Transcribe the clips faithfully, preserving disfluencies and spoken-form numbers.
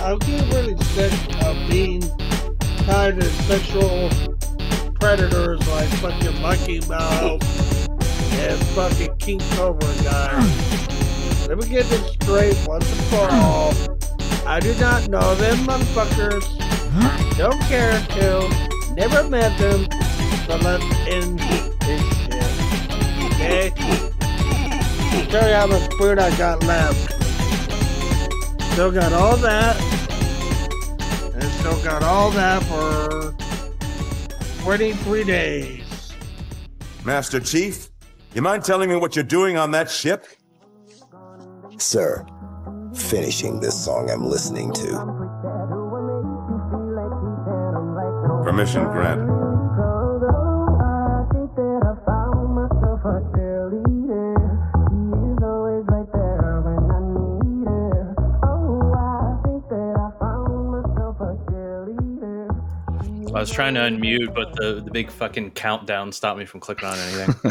I'm getting really sick of being tied to sexual predators like fucking Monkey Mouse and fucking King Cobra guys. Let me get this straight once and for all. I do not know them motherfuckers. Don't care to. Never met them. So let's end this shit. Okay? I'll tell you how much food I got left. Still got all that. And still got all that for twenty-three days. Master Chief, you mind telling me what you're doing on that ship? Sir, finishing this song I'm listening to. Permission granted. I was trying to unmute, but the, the big fucking countdown stopped me from clicking on anything.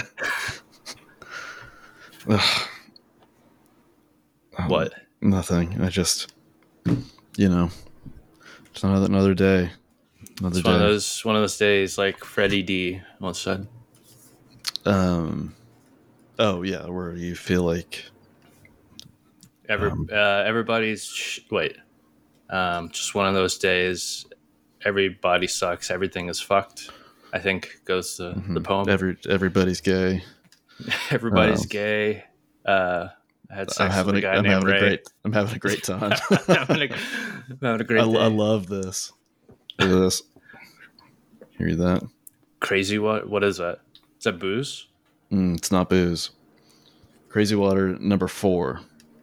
What? Nothing. I just, you know, it's another another day. Another it's day. one of those one of those days, like Freddie D once said. Um. Oh yeah, where you feel like Every um, uh, everybody's sh- wait, um, just one of those days. Everybody sucks. Everything is fucked. I think goes to mm-hmm. the poem. Every everybody's gay. Everybody's um, gay. Uh, I had sex I'm having with a a, guy I'm named having Ray. a great. I'm having a great time. I'm, having a, I'm having a great. I, day. I love this. Look at this. Hear that? Crazy. What? What is that? Is that booze? Mm, it's not booze. Crazy Water number four.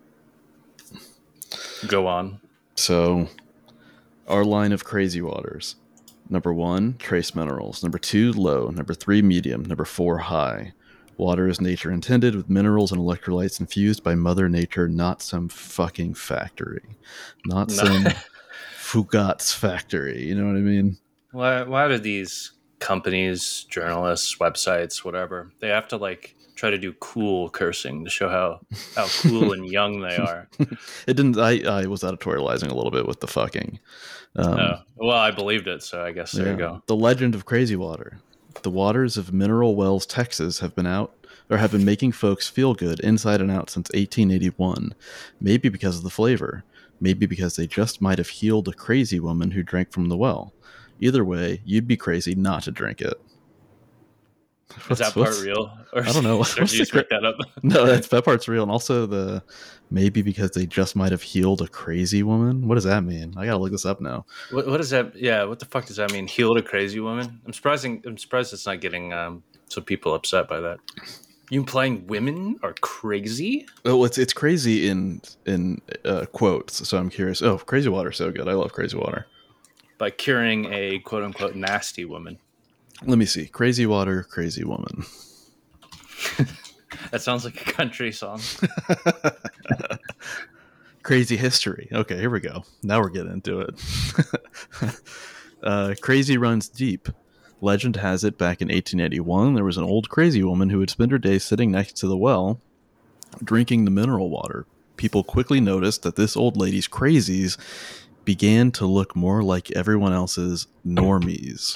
Go on. So, our line of Crazy Waters. Number one, trace minerals. Number two, low. Number three, medium. Number four, high. Water is nature intended with minerals and electrolytes infused by Mother Nature, not some fucking factory. Not No. some Fugat's factory. You know what I mean? Why? Why do these companies, journalists, websites, whatever, they have to like try to do cool cursing to show how how cool and young they are? It didn't. I, I was editorializing a little bit with the fucking. Um, oh, well, I believed it, so I guess there yeah. you go. The legend of Crazy Water. The waters of Mineral Wells, Texas, have been out or have been making folks feel good inside and out since eighteen eighty-one. Maybe because of the flavor. Maybe because they just might have healed a crazy woman who drank from the well. Either way, you'd be crazy not to drink it. Is What's, that part what's, real? Or I don't know. Or What's did you the just cra- make that up? No, that's, that part's real. And also the maybe because they just might have healed a crazy woman. What does that mean? I gotta look this up now. What, what does that? Yeah, what the fuck does that mean? Healed a crazy woman? I'm surprising. I'm surprised it's not getting um, some people upset by that. You implying women are crazy? Oh, it's it's crazy in in uh, quotes. So I'm curious. Oh, Crazy Water, so good. I love Crazy Water. By curing a quote unquote nasty woman. Let me see. Crazy Water, Crazy Woman. That sounds like a country song. Crazy history. Okay, here we go. Now we're getting into it. uh, crazy runs deep. Legend has it back in eighteen eighty-one, there was an old crazy woman who would spend her days sitting next to the well, drinking the mineral water. People quickly noticed that this old lady's crazies began to look more like everyone else's normies.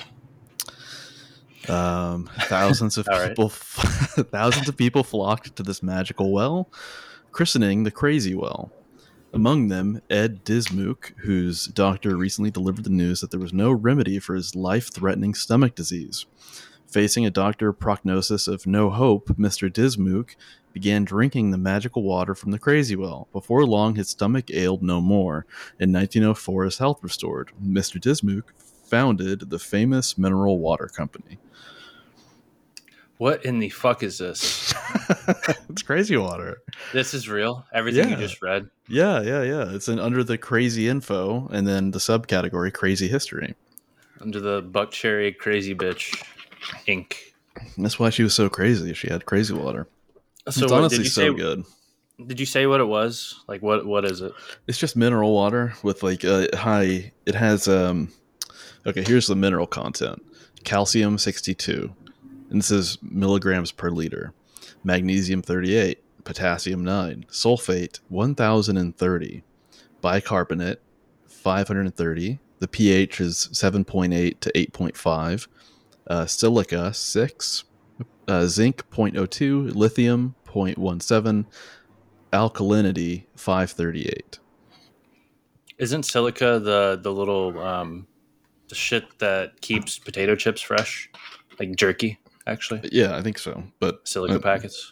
Um, thousands of All people, thousands of people flocked to this magical well, christening the Crazy Well. Among them, Ed Dismuke, whose doctor recently delivered the news that there was no remedy for his life-threatening stomach disease. Facing a doctor prognosis of no hope, Mister Dismuke began drinking the magical water from the Crazy Well. Before long, his stomach ailed no more. In nineteen oh four, his health restored. Mister Dismuke founded the famous Mineral Water Company. What in the fuck is this? It's Crazy Water. This is real? Everything Yeah. you just read? Yeah, yeah, yeah. It's in, under the crazy info, and then the subcategory crazy history. Under the Buck Cherry Crazy Bitch Incorporated. And that's why she was so crazy. She had Crazy Water. So it's what, honestly did you so say, good. Did you say what it was? Like, what? what is it? It's just mineral water with like a high. It has um. Okay, here's the mineral content: calcium sixty-two, and this is milligrams per liter. Magnesium thirty-eight, potassium nine, sulfate one thousand thirty, bicarbonate five hundred thirty. The pH is seven point eight to eight point five. Uh, silica, six. Uh, zinc, zero point zero two. Lithium, zero point one seven. Alkalinity, five thirty-eight. Isn't silica the the little um, the shit that keeps potato chips fresh, like jerky? Actually, Yeah, I think so. But silica uh, packets.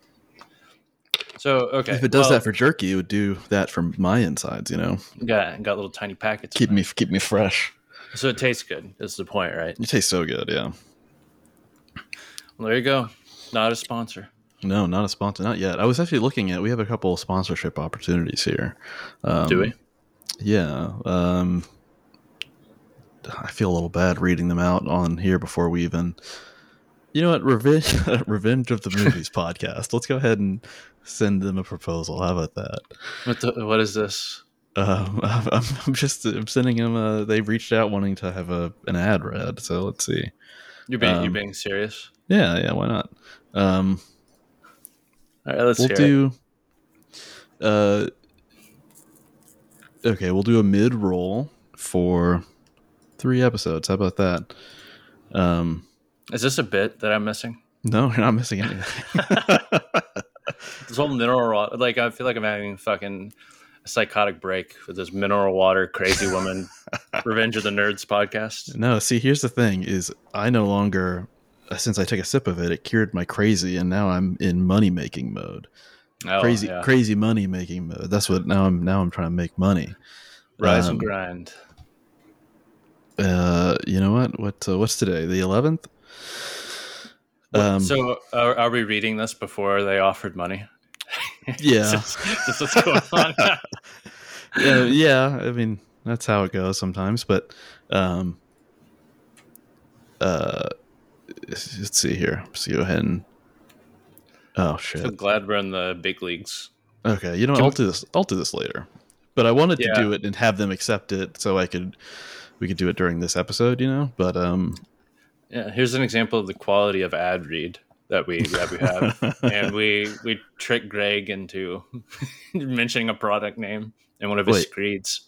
So okay, if it does well, that for jerky, it would do that for my insides. You know, got got little tiny packets. keep in me it. keep me fresh. So it tastes good. That's the point, right? You taste so good. Yeah. Well, there you go. Not a sponsor. No, not a sponsor, not yet. I was actually looking at. We have a couple of sponsorship opportunities here. Um, Do we? Yeah. Um, I feel a little bad reading them out on here before we even. You know what? Revenge, Revenge of the Movies podcast. Let's go ahead and send them a proposal. How about that? What the, what is this? Um, I'm, I'm just I'm sending them. A, they've reached out wanting to have a an ad read. So let's see. You're being Um, you're being serious. Yeah, yeah. Why not? Um, All right, let's we'll hear do. Uh, okay, we'll do a mid roll for three episodes. How about that? Um, it. Is this a bit that I'm missing? no, you're not missing anything. This whole mineral water, like I feel like I'm having fucking a psychotic break with this mineral water crazy woman Revenge of the Nerds podcast. No, see, here's the thing: is I no longer, since I took a sip of it, it cured my crazy, and now I'm in money making mode. Oh, crazy, yeah. crazy money making mode. That's what now I'm. Now I'm trying to make money. Rise Um, and grind. Uh, you know what? What? Uh, what's today? The eleventh. Um, So are, are we reading this before they offered money? yeah, Is this what's going on? yeah, yeah. I mean, that's how it goes sometimes. But, um, uh, let's see here. Let's go ahead and. Oh shit. So glad we're in the big leagues. Okay, you know, what, Can I'll we- do this. I'll do this later. But I wanted Yeah. to do it and have them accept it so I could, we could do it during this episode. You know, but um, Yeah, here's an example of the quality of ad read that we that we have, and we we trick Greg into mentioning a product name in one of his Wait. screeds.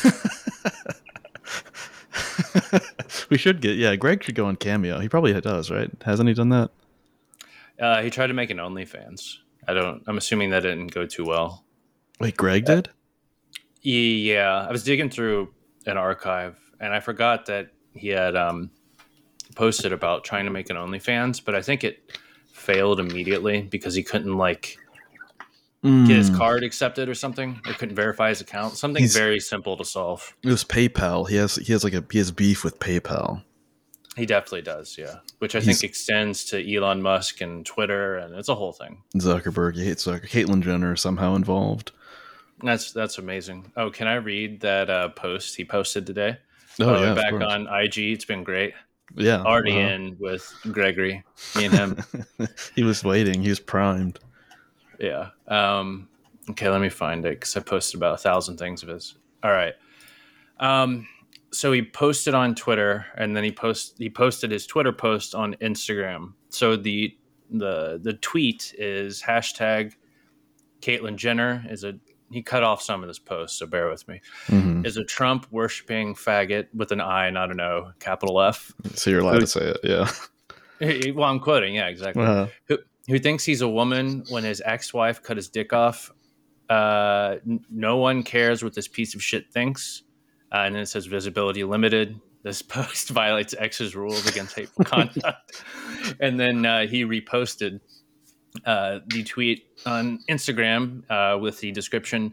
we should get yeah. Greg should go on Cameo. He probably does, right? Hasn't he done that? Uh, he tried to make an OnlyFans. I don't. I'm assuming that didn't go too well. Wait, Greg did? Yeah, I was digging through an archive, and I forgot that he had um, posted about trying to make an OnlyFans, but I think it failed immediately because he couldn't like get his Mm. card accepted or something, or couldn't verify his account. Something He's- very simple to solve. It was PayPal. He has he has like a he has beef with PayPal. He definitely does, yeah. Which I He's- think extends to Elon Musk and Twitter, and it's a whole thing. Zuckerberg, he hates Zucker. Caitlyn Jenner somehow involved. That's that's amazing. Oh, can I read that uh, post he posted today? Oh Uh, yeah, of back course. on I G. It's been great. Yeah, Already wow. in with Gregory, me and him. he was waiting. He was primed. Yeah. Um, okay, let me find it because I posted about a thousand things of his. All right. Um, so he posted on Twitter, and then he post he posted his Twitter post on Instagram. So the the the tweet is hashtag Caitlyn Jenner is a. He cut off some of this post, so bear with me. Mhm. Is a Trump worshipping faggot with an I, not an O, capital F. So you're allowed to say it. Yeah. Well, I'm quoting. Yeah, exactly. Uh, who, who thinks he's a woman when his ex-wife cut his dick off. Uh, n- no one cares what this piece of shit thinks. Uh, and then it says visibility limited. This post violates ex's rules against hateful conduct. And then uh, he reposted uh, the tweet on Instagram uh, with the description,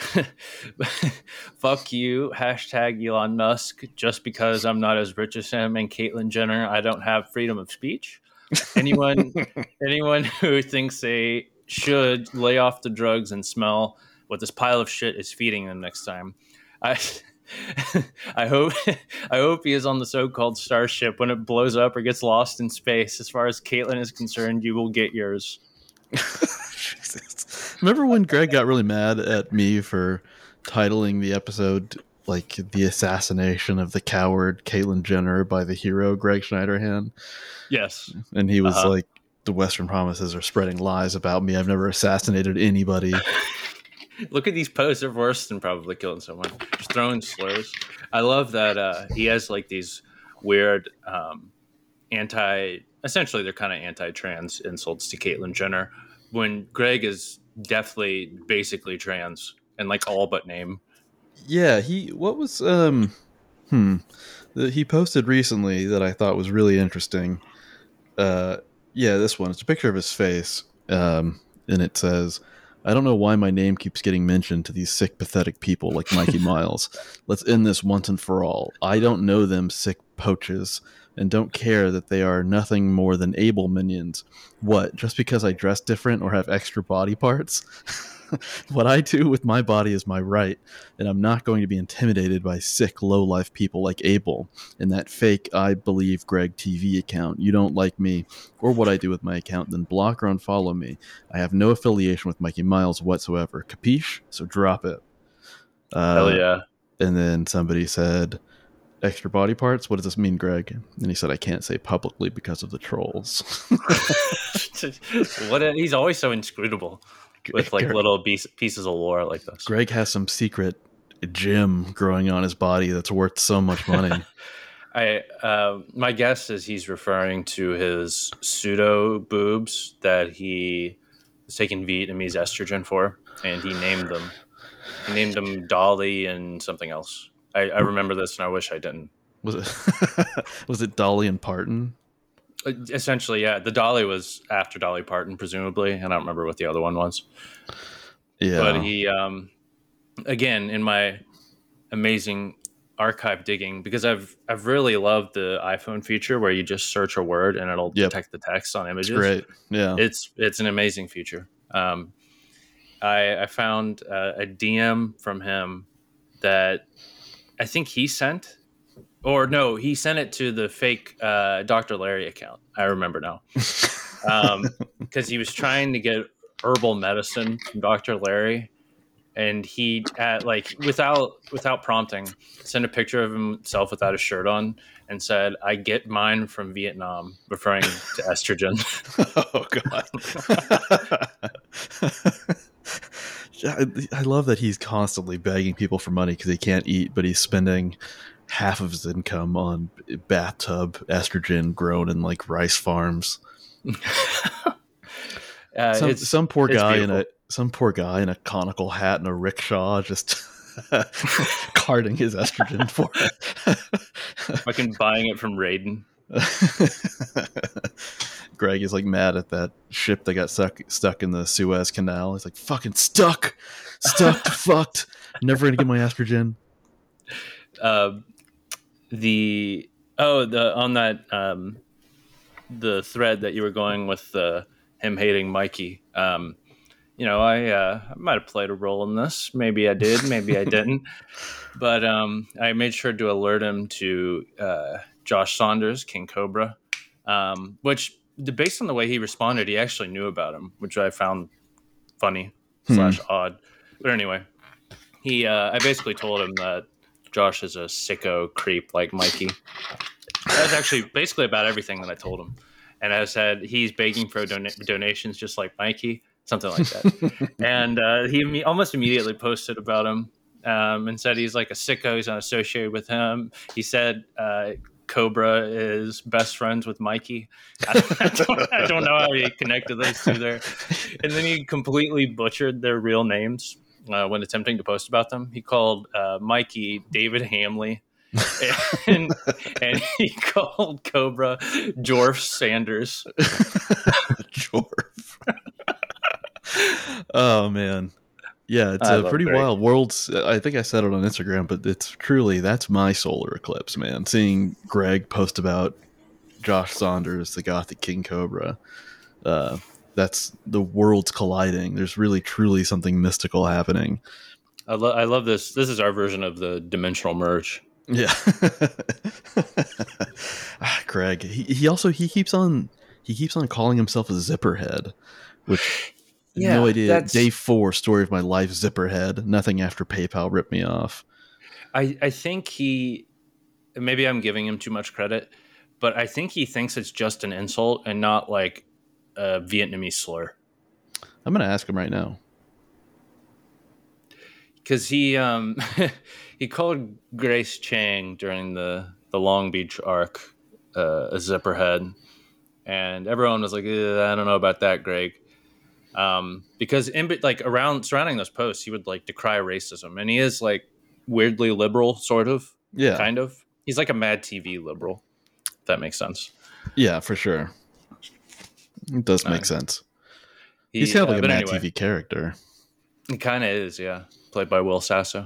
fuck you, hashtag Elon Musk, just because I'm not as rich as him and Caitlyn Jenner, I don't have freedom of speech. Anyone anyone who thinks they should lay off the drugs and smell what this pile of shit is feeding them next time. I I hope I hope he is on the so-called Starship when it blows up or gets lost in space. As far as Caitlyn is concerned, you will get yours. Jesus. Remember when Greg got really mad at me for titling the episode like the assassination of the coward Caitlyn Jenner by the hero Greg Schneiderhan? Yes. And he was Uh-huh. like, the Western promises are spreading lies about me. I've never assassinated anybody. Look at these posts. They're worse than probably killing someone. Just throwing slurs. I love that uh, he has like these weird um, anti. Essentially, they're kind of anti-trans insults to Caitlyn Jenner, when Greg is definitely basically trans and like all but name. Yeah, he. What was um, hmm. The, he posted recently that I thought was really interesting. Uh, yeah, this one. It's a picture of his face, um, and it says, I don't know why my name keeps getting mentioned to these sick, pathetic people like Mikey Miles. Let's end this once and for all. I don't know them sick poaches and don't care that they are nothing more than able minions. What, just because I dress different or have extra body parts? What I do with my body is my right, and I'm not going to be intimidated by sick, low-life people like Abel and that fake I Believe Greg T V account. You don't like me or what I do with my account, then block or unfollow me. I have no affiliation with Mikey Miles whatsoever. Capiche? So drop it. Uh, Hell yeah. And then somebody said, extra body parts? What does this mean, Greg? And he said, I can't say publicly because of the trolls. What a, he's always so inscrutable with like little piece, pieces of lore like this. Greg has some secret gem growing on his body that's worth so much money. I uh, my guess is he's referring to his pseudo boobs that he was taking Vietnamese estrogen for, and he named them. He named them Dolly and something else. I, I remember this, and I wish I didn't. Was it was it Dolly and Parton? Essentially, yeah. The Dolly was after Dolly Parton, presumably. And I don't remember what the other one was. Yeah. But he, um, again, in my amazing archive digging, because I've I've really loved the iPhone feature where you just search a word and it'll Yep. detect the text on images. It's great. Yeah. It's it's an amazing feature. Um, I, I found uh, a D M from him that I think he sent. Or no, he sent it to the fake uh, Doctor Larry account. I remember now. Um, because he was trying to get herbal medicine from Doctor Larry. And he, at, like, without without prompting, sent a picture of himself without a shirt on and said, I get mine from Vietnam, referring to estrogen. Oh, God. I love that he's constantly begging people for money because he can't eat, but he's spending half of his income on bathtub estrogen grown in like rice farms. uh, some, it's, some poor it's guy beautiful. in a some poor guy in a conical hat and a rickshaw just carting his estrogen for it. Fucking buying it from Raiden. Greg is like mad at that ship that got stuck stuck in the Suez Canal. He's like, fucking stuck, stuck, fucked. Never gonna get my estrogen. Uh, the oh the on that um, the thread that you were going with uh, him hating Mikey. Um, you know, I uh, I might have played a role in this. Maybe I did. Maybe I didn't. But um, I made sure to alert him to uh, Josh Saunders, King Cobra, um, which. Based on the way he responded, he actually knew about him, which I found funny Hmm. slash odd. But anyway, he uh, I basically told him that Josh is a sicko creep like Mikey. That's actually basically about everything that I told him. And I said he's begging for don- donations just like Mikey, something like that. And uh, he imme- almost immediately posted about him um, and said he's like a sicko. He's not associated with him. He said uh, Cobra is best friends with Mikey. I don't, I don't know how he connected those two there. And then he completely butchered their real names uh, when attempting to post about them. He called uh, Mikey David Hamley. and, and he called Cobra Jorf Sanders. Jorf. Oh, man. Yeah, it's I a love pretty Greg. wild world. I think I said it on Instagram, but it's truly, that's my solar eclipse, man. Seeing Greg post about Josh Saunders, the Gothic King Cobra, uh, that's the worlds colliding. There's really, truly something mystical happening. I, lo- I love this. This is our version of the dimensional merge. Yeah. ah, Greg. He, he also, he keeps on, he keeps on calling himself a zipperhead, which... Yeah, no idea. that's- Day four, story of my life, zipperhead. Nothing after PayPal ripped me off. I, I think he, maybe I'm giving him too much credit, but I think he thinks it's just an insult and not like a Vietnamese slur. I'm going to ask him right now. because he um he called Grace Chang during the the Long Beach arc uh, a zipperhead, and everyone was like, I don't know about that, Greg. Um, because in like around surrounding those posts, he would like decry racism, and he is like weirdly liberal, sort of, Yeah. kind of. He's like a Mad T V liberal, if that makes sense. Yeah, for sure. It does make Uh, sense. He, He's kind of uh, like a but Mad anyway, T V character. He kind of is, yeah. Played by Will Sasso.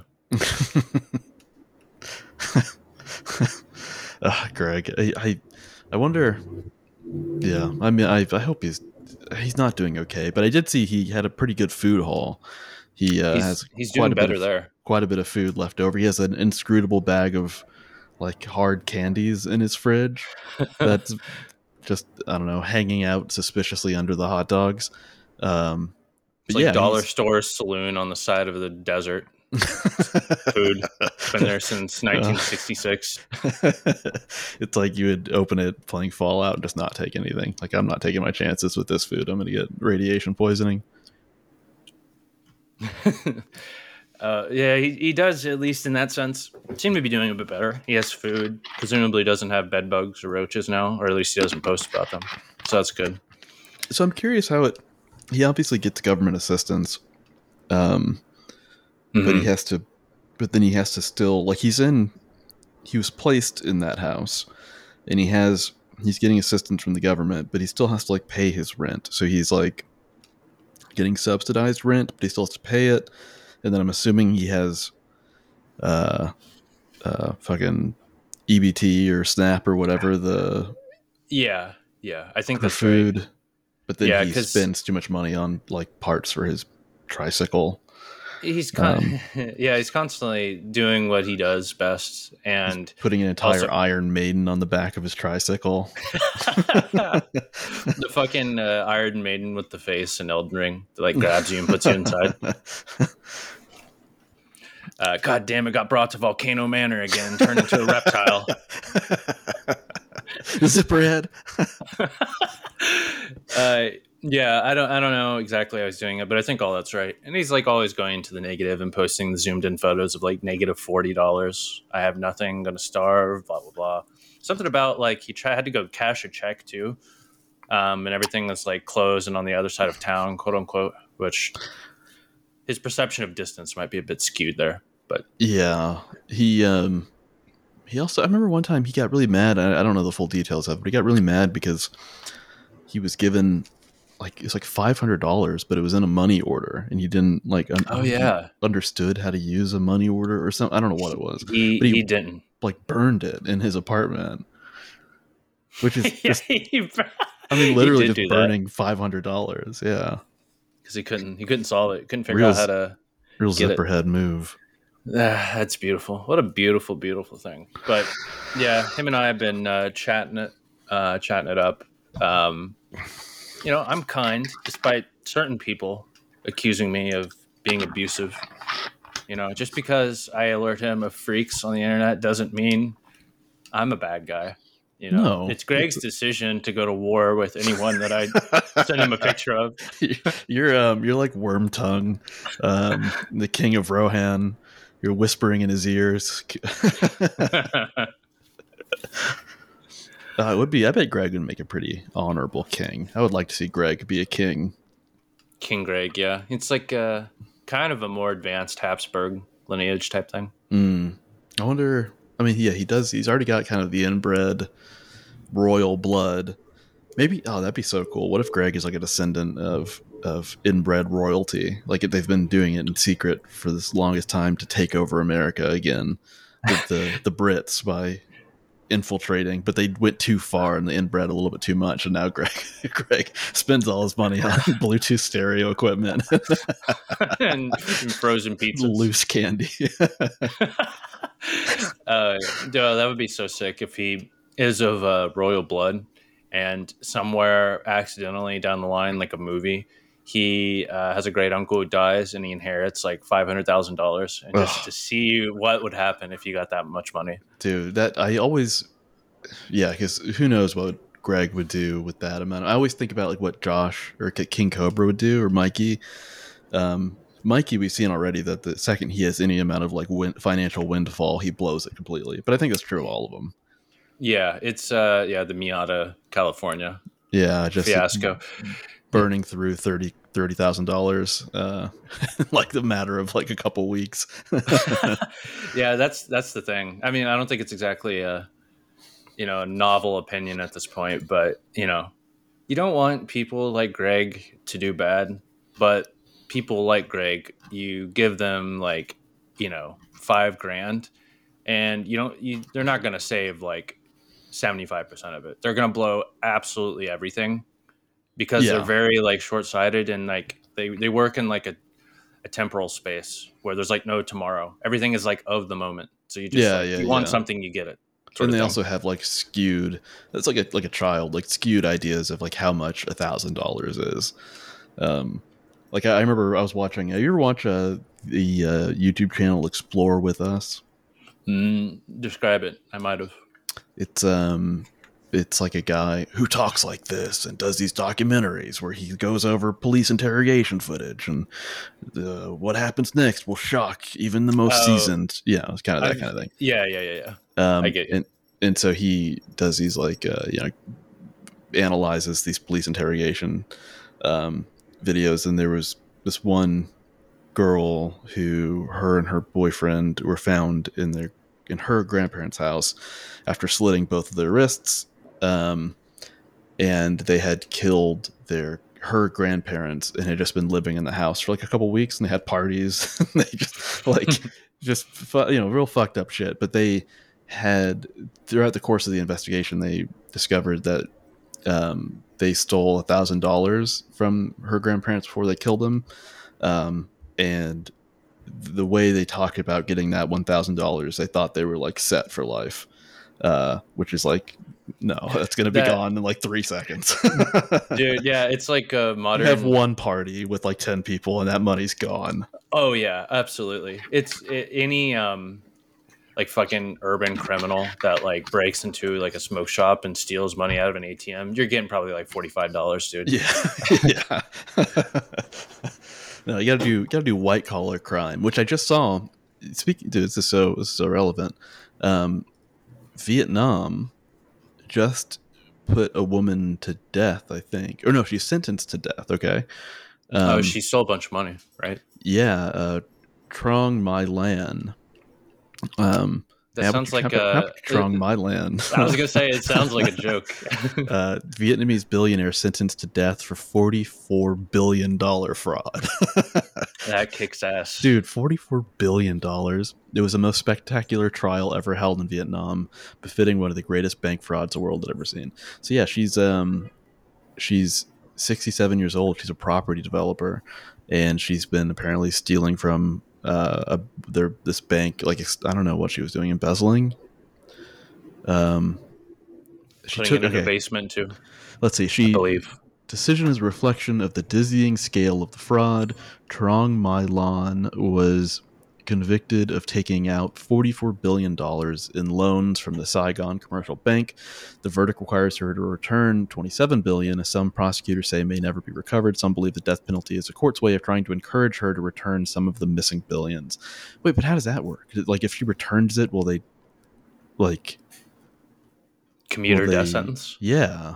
uh, Greg, I, I, I wonder. Yeah, I mean, I, I hope he's he's not doing okay. But I did see he had a pretty good food haul. He uh, He's, has he's quite doing a bit better of, there. quite a bit of food left over. He has an inscrutable bag of like hard candies in his fridge that's just, I don't know, hanging out suspiciously under the hot dogs. Um, It's but like yeah, dollar he's- store saloon on the side of the desert. Food. Been there since nineteen sixty-six. It's like you would open it playing Fallout and just not take anything. Like, I'm not taking my chances with this food. I'm going to get radiation poisoning. uh, yeah, he, he does, at least in that sense, seem to be doing a bit better. He has food. Presumably doesn't have bed bugs or roaches now, or at least he doesn't post about them. So that's good. So I'm curious how it. He obviously gets government assistance, um, Mm-hmm. but he has to. But then he has to still like he's in. He was placed in that house, and he has he's getting assistance from the government, but he still has to like pay his rent. So he's like getting subsidized rent, but he still has to pay it. And then I'm assuming he has, uh, uh, fucking E B T or SNAP or whatever the Yeah, yeah. I think for that's food. right. But then Yeah, he 'cause- spends too much money on like parts for his tricycle. He's con- yeah, he's constantly doing what he does best, and Putting an entire also- Iron Maiden on the back of his tricycle. the fucking uh, Iron Maiden with the face and Elden Ring that like grabs you and puts you inside. Uh, God damn it! Got brought to Volcano Manor again, turned into a reptile. Zipperhead. Uh, yeah, I don't, I don't know exactly how he's doing it, but I think all that's right. And he's like always going to the negative and posting the zoomed in photos of like negative forty dollars. I have nothing, gonna starve, blah blah blah. Something about like he tried had to go cash a check too, um, and everything was like closed and on the other side of town, quote unquote. Which his perception of distance might be a bit skewed there, but Yeah, he um, he also. I remember one time he got really mad. I, I don't know the full details of it, but he got really mad because he was given like it was like five hundred dollars, but it was in a money order, and he didn't like. Un- oh yeah, understood how to use a money order or something. I don't know what it was. he But he- he didn't. Like burned it in his apartment, which is Yeah, just. he, I mean, literally he did just do that. burning five hundred dollars. Yeah, because he couldn't he couldn't solve it. Couldn't figure Real out how to. real Get it. zipperhead move. Ah, that's beautiful. What a beautiful, beautiful thing. But yeah, him and I have been uh, chatting it, uh, chatting it up. Um, you know, I'm kind, despite certain people accusing me of being abusive. You know, just because I alert him of freaks on the internet doesn't mean I'm a bad guy. You know, No. it's Greg's decision to go to war with anyone that I send him a picture of. You're um you're like Worm Tongue, um, the king of Rohan. You're whispering in his ears. Uh, it would be. I bet Greg would make a pretty honorable king. I would like to see Greg be a king. King Greg, yeah. It's like uh, kind of a more advanced Habsburg lineage type thing. Mm. I wonder. I mean, yeah, he does. He's already got kind of the inbred royal blood. Maybe. Oh, that'd be so cool. What if Greg is like a descendant of of inbred royalty? Like they've been doing it in secret for this longest time to take over America again with the the Brits by infiltrating, but they went too far and they inbred a little bit too much, and now Greg Greg spends all his money on Bluetooth stereo equipment and, and frozen pizzas. loose candy. uh, duh, that would be so sick if he is of uh, royal blood and somewhere accidentally down the line, like a movie, he uh, has a great uncle who dies and he inherits like five hundred thousand dollars. And just Ugh. to see what would happen if you got that much money. Dude, that I always, yeah, because who knows what Greg would do with that amount. I always think about like what Josh or King Cobra would do, or Mikey. Um, Mikey, we've seen already that the second he has any amount of like win- financial windfall, he blows it completely. But I think that's true of all of them. Yeah, it's uh, yeah, the Miata, California Yeah, just fiasco, burning through thirty thirty thousand dollars, uh, like the matter of like a couple weeks. Yeah, that's that's the thing. I mean, I don't think it's exactly a you know a novel opinion at this point, but you know, you don't want people like Greg to do bad, but people like Greg, you give them like you know five grand, and you don't you they're not going to save like seventy-five percent of it. They're going to blow absolutely everything. Because yeah. they're very like short-sighted and like they, they work in like a, a temporal space where there's like no tomorrow. Everything is like of the moment. So you just yeah, like, yeah, you want yeah. something, you get it. And they also have like skewed. It's like a like a child, like skewed ideas of like how much a thousand dollars is. Um, like I, I remember I was watching. Have you ever watch uh, the uh, YouTube channel Explore With Us? Mm, describe it. I might have. It's um. It's like a guy who talks like this and does these documentaries where he goes over police interrogation footage and uh, what happens next will shock even the most oh, seasoned. Yeah, it's kind of that I've, kind of thing. Yeah, yeah, yeah, yeah. Um, I get you. And, and so he does these like, uh, you know, analyzes these police interrogation um, videos. And there was this one girl who her and her boyfriend were found in their in her grandparents' house after slitting both of their wrists. Um, and they had killed their her grandparents and had just been living in the house for like a couple weeks, and they had parties. And they just like just you know real fucked up shit. But they had throughout the course of the investigation, they discovered that um, they stole a thousand dollars from her grandparents before they killed them, um, and the way they talked about getting that one thousand dollars, they thought they were like set for life, uh, which is like. No, that's going to be that, gone in like three seconds. Dude, yeah, it's like a modern... You have one party with like ten people and that money's gone. Oh, yeah, absolutely. It's it, any um, like fucking urban criminal that like breaks into like a smoke shop and steals money out of an A T M. You're getting probably like forty-five dollars, dude. Yeah. yeah. No, you got to do you got to do white collar crime, which I just saw. Speaking, dude, this is so this is so relevant. Um, Vietnam just put a woman to death, I think. Or no, she's sentenced to death, okay? Um, oh, she stole a bunch of money, right? Yeah, uh, Trong My Lan. Um, that sounds like a... Trong My Lan. I was going to say, it sounds like a joke. uh, Vietnamese billionaire sentenced to death for forty-four billion dollars fraud. That kicks ass. Dude, forty-four billion dollars. It was the most spectacular trial ever held in Vietnam, befitting one of the greatest bank frauds the world had ever seen. So yeah, she's um, she's sixty-seven years old. She's a property developer, and she's been apparently stealing from uh, a, their this bank. Like I don't know what she was doing, embezzling. Um, she Putting took it in okay. the basement too. Let's see. She I believe. Decision is a reflection of the dizzying scale of the fraud. Trong My Lan was convicted of taking out forty-four billion dollars in loans from the Saigon Commercial Bank. The verdict requires her to return twenty-seven billion dollars, as some prosecutors say may never be recovered. Some believe the death penalty is a court's way of trying to encourage her to return some of the missing billions. Wait, but how does that work? Like, if she returns it, will they, like... Commute her death sentence? Yeah.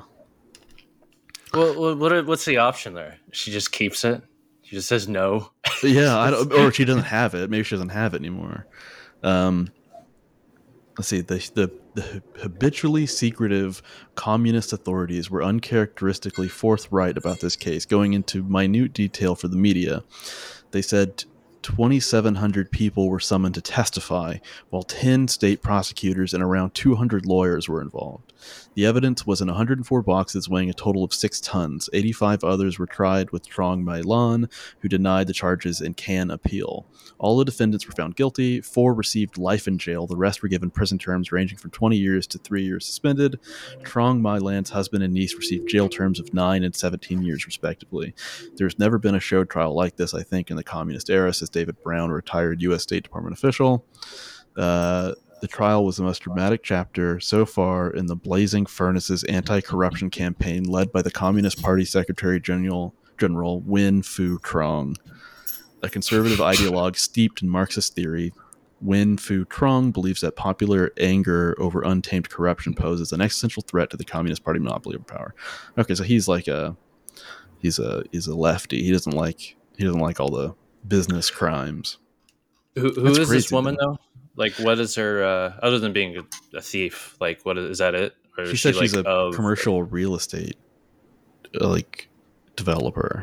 Well, what what's the option there? She just keeps it? She just says no? Yeah, I don't, or she doesn't have it. Maybe she doesn't have it anymore. Um, let's see. The, the the habitually secretive communist authorities were uncharacteristically forthright about this case, going into minute detail for the media. They said twenty-seven hundred people were summoned to testify, while ten state prosecutors and around two hundred lawyers were involved. The evidence was in one hundred four boxes weighing a total of six tons. eighty-five others were tried with Trong My Lan, who denied the charges and can appeal. All the defendants were found guilty. Four received life in jail. The rest were given prison terms ranging from twenty years to three years suspended. Trong My Lan's husband and niece received jail terms of nine and seventeen years, respectively. There's never been a show trial like this, I think, in the communist era, says David Brown, a retired U S State Department official. Uh... The trial was the most dramatic chapter so far in the Blazing Furnaces anti-corruption campaign led by the Communist Party Secretary General General Win Phu Trong. a conservative ideologue steeped in Marxist theory, Win Fu Trong believes that popular anger over untamed corruption poses an existential threat to the Communist Party monopoly of power. Okay, so he's like a he's a he's a lefty. He doesn't like he doesn't like all the business crimes. Who, who is this woman though? Like, what is her uh, other than being a, a thief? Like, what is, is that? It? Or She is said she she's like a of, commercial real estate uh, like developer.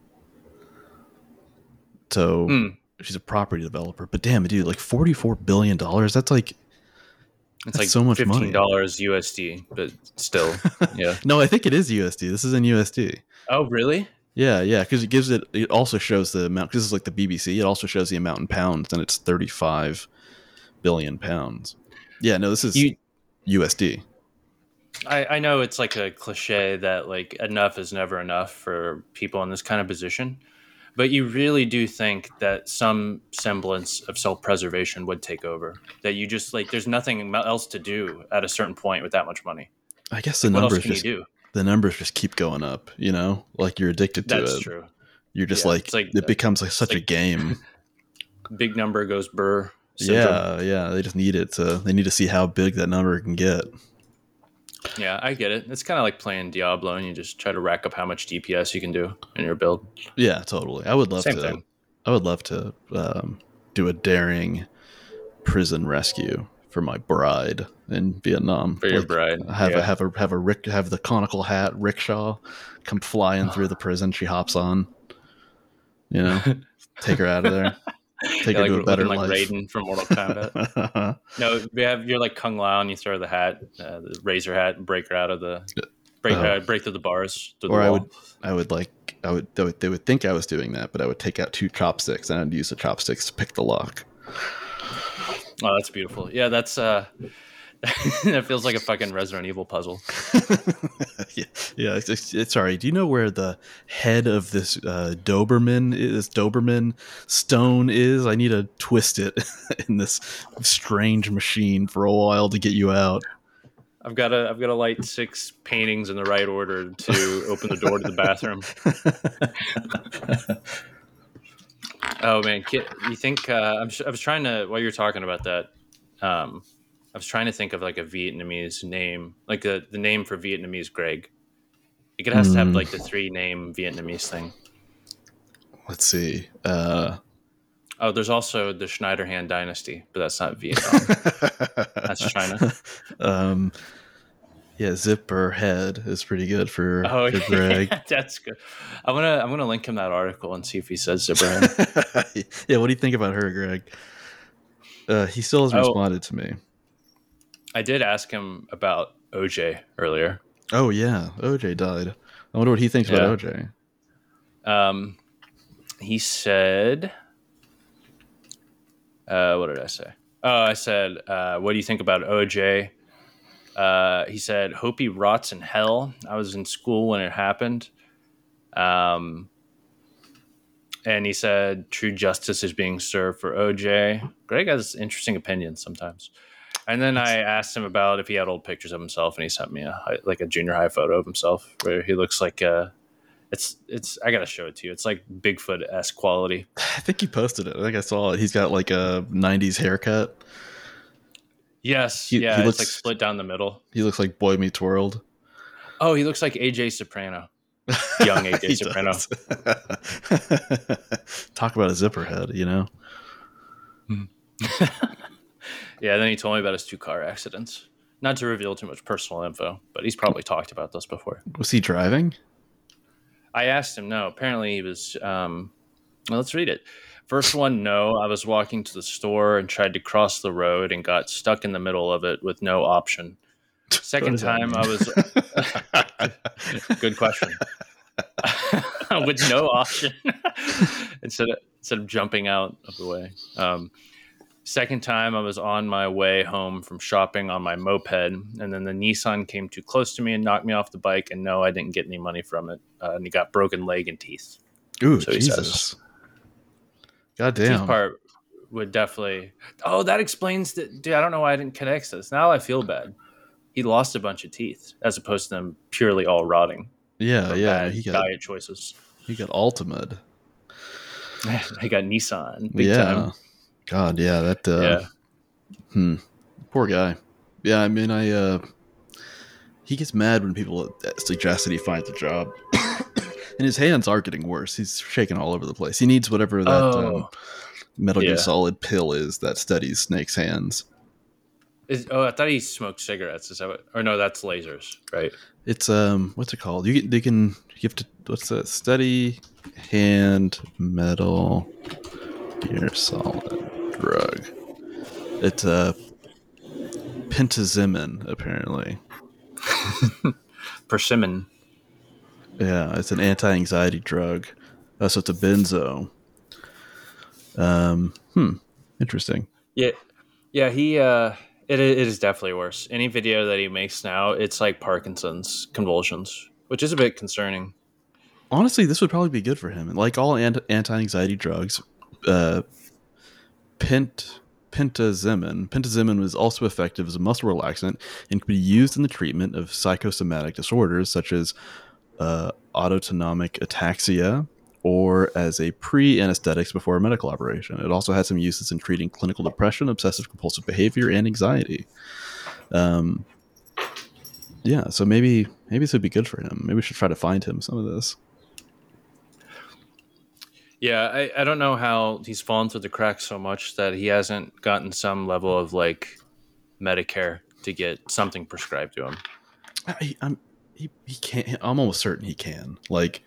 So Hmm. she's a property developer. But damn, dude, like forty-four billion dollars. That's like It's that's like so much fifteen money. dollars U S D, but still, yeah. No, I think it is U S D. This is in U S D. Oh, really? Yeah, yeah, because it gives it. It also shows the amount. Because this is like the B B C. It also shows the amount in pounds, and it's thirty-five billion pounds. Yeah, no, this is You- U S D. I, I know it's like a cliche that like enough is never enough for people in this kind of position, but you really do think that some semblance of self-preservation would take over. That you just like there's nothing else to do at a certain point with that much money. I guess the What else numbers can just you do? the numbers just keep going up. You know, like you're addicted to That's it. true. You're just Yeah, like, it's like, it uh, becomes like such a like- game. Big number goes burr. syndrome. Yeah, yeah. They just need it to. They need to see how big that number can get. Yeah, I get it. It's kind of like playing Diablo, and you just try to rack up how much D P S you can do in your build. Yeah, totally. I would love Same to. thing. I would love to um, do a daring prison rescue for my bride in Vietnam. For your Like, bride, have yeah. a have a have a rick have the conical hat rickshaw come flying through the prison. She hops on. You know, take her out of there. Take Yeah, her like, to a better looking like life. Raiden from Mortal Kombat. No, we have you're like Kung Lao, and you throw the hat, uh, the razor hat, and break her out of the break Oh. uh, break through the bars. Through Or the I wall. would, I would like, I would, they would, they would think I was doing that, but I would take out two chopsticks and I'd use the chopsticks to pick the lock. Oh, that's beautiful. Yeah, that's uh, that feels like a fucking Resident Evil puzzle. yeah, yeah. It's, it's, it's sorry. Do you know where the head of this uh, Doberman is? Doberman stone is. I need to twist it in this strange machine for a while to get you out. I've got to I've got to light six paintings in the right order to open the door to the bathroom. Oh man, kid, you think uh, I'm? I was trying to while you were talking about that. Um, I was trying to think of like a Vietnamese name, like the the name for Vietnamese Greg. Like it has to have Hmm. like the three name Vietnamese thing. Let's see. Uh, Oh, there's also the Schneiderhan Dynasty, but that's not Vietnam. That's China. um, yeah, Zipper Head is pretty good for, Oh, for Greg. yeah, that's good. I'm gonna I'm gonna link him that article and see if he says Zipperhead. Yeah, what do you think about her, Greg? Uh, he still hasn't Oh. responded to me. I did ask him about O J earlier. Oh yeah, O J died. I wonder what he thinks Yeah. about O J. Um, he said, uh, "What did I say?" Oh, I said, uh, "What do you think about O J?" Uh, he said, "Hope he rots in hell." I was in school when it happened. Um, and he said, "True justice is being served for O J." Greg has interesting opinions sometimes. And then I asked him about if he had old pictures of himself, and he sent me a hi- like a junior high photo of himself where he looks like uh it's it's I gotta show it to you. It's like Bigfoot esque quality. I think he posted it. I think I saw it. He's got like a nineties haircut. Yes, He- yeah, he it's looks- like split down the middle. He looks like Boy Meets World. Oh, he looks like A J Soprano, young A J He Soprano. does. Talk about a zipper head, you know? Yeah, then he told me about his two car accidents. Not to reveal too much personal info, but he's probably talked about this before. Was he driving? I asked him, no. Apparently he was, um, well, let's read it. First one, no. I was walking to the store and tried to cross the road and got stuck in the middle of it with no option. Second does that time mean? I was, good question. With no option instead of, instead of jumping out of the way. Um, second time I was on my way home from shopping on my moped, and then the Nissan came too close to me and knocked me off the bike. And no, I didn't get any money from it. Uh, and he got broken leg and teeth. Ooh, So he Jesus. says. God Teeth damn. part would definitely. Oh, that explains that. Dude, I don't know why I didn't connect this. Now I feel bad. He lost a bunch of teeth as opposed to them purely all rotting. Yeah, from yeah. bad He got diet choices. he got ultimate. I got Nissan. Big yeah. time. God, yeah, that uh Yeah. hmm. Poor guy. Yeah, I mean I uh he gets mad when people suggest that he finds a job. And his hands are getting worse. He's shaking all over the place. He needs whatever that Oh. um, Metal Gear Yeah. Solid pill is that steadies Snake's hands. Is, oh, I thought he smoked cigarettes. Is that what, or no, that's lasers, right? It's um, what's it called? You can, you can you have to what's that? Steady hand Metal Gear Solid drug. It's a uh, Pentazimin, apparently. Persimmon. Yeah, it's an anti-anxiety drug. Uh, so it's a benzo. Um, hmm, interesting. Yeah, yeah. He uh, it it is definitely worse. Any video that he makes now, it's like Parkinson's convulsions, which is a bit concerning. Honestly, this would probably be good for him. Like all ant- anti-anxiety drugs, uh, pent Pentazimin. Pentazimin was also effective as a muscle relaxant and could be used in the treatment of psychosomatic disorders such as uh, autonomic ataxia or as a pre-anesthetics before a medical operation. It also had some uses in treating clinical depression, obsessive compulsive behavior, and anxiety. Um, yeah, so maybe maybe this would be good for him. Maybe we should try to find him some of this. Yeah, I, I don't know how he's fallen through the cracks so much that he hasn't gotten some level of like Medicare to get something prescribed to him. I, I'm he, he can't. I'm almost certain he can. Like,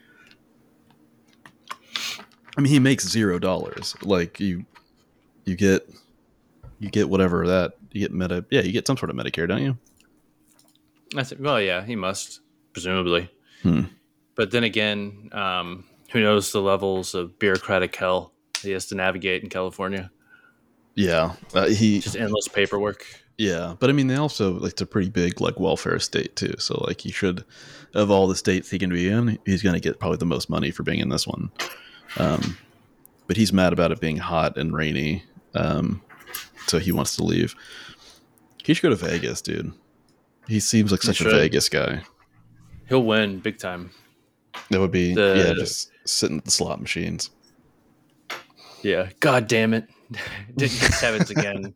I mean, he makes zero dollars. Like you, you get, you get whatever that you get meta. Yeah, you get some sort of Medicare, don't you? I said, well, yeah, he must presumably. Hmm. But then again, um, who knows the levels of bureaucratic hell he has to navigate in California? Yeah, uh, he Just endless paperwork. Yeah, but I mean, they also like it's a pretty big like welfare state too. So like, he should, of all the states he can be in, he's going to get probably the most money for being in this one. Um, but he's mad about it being hot and rainy, um, so he wants to leave. He should go to Vegas, dude. He seems like such a Vegas guy. He'll win big time. That would be The- yeah, just sitting at the slot machines. Yeah. God damn it. Didn't get sevens again.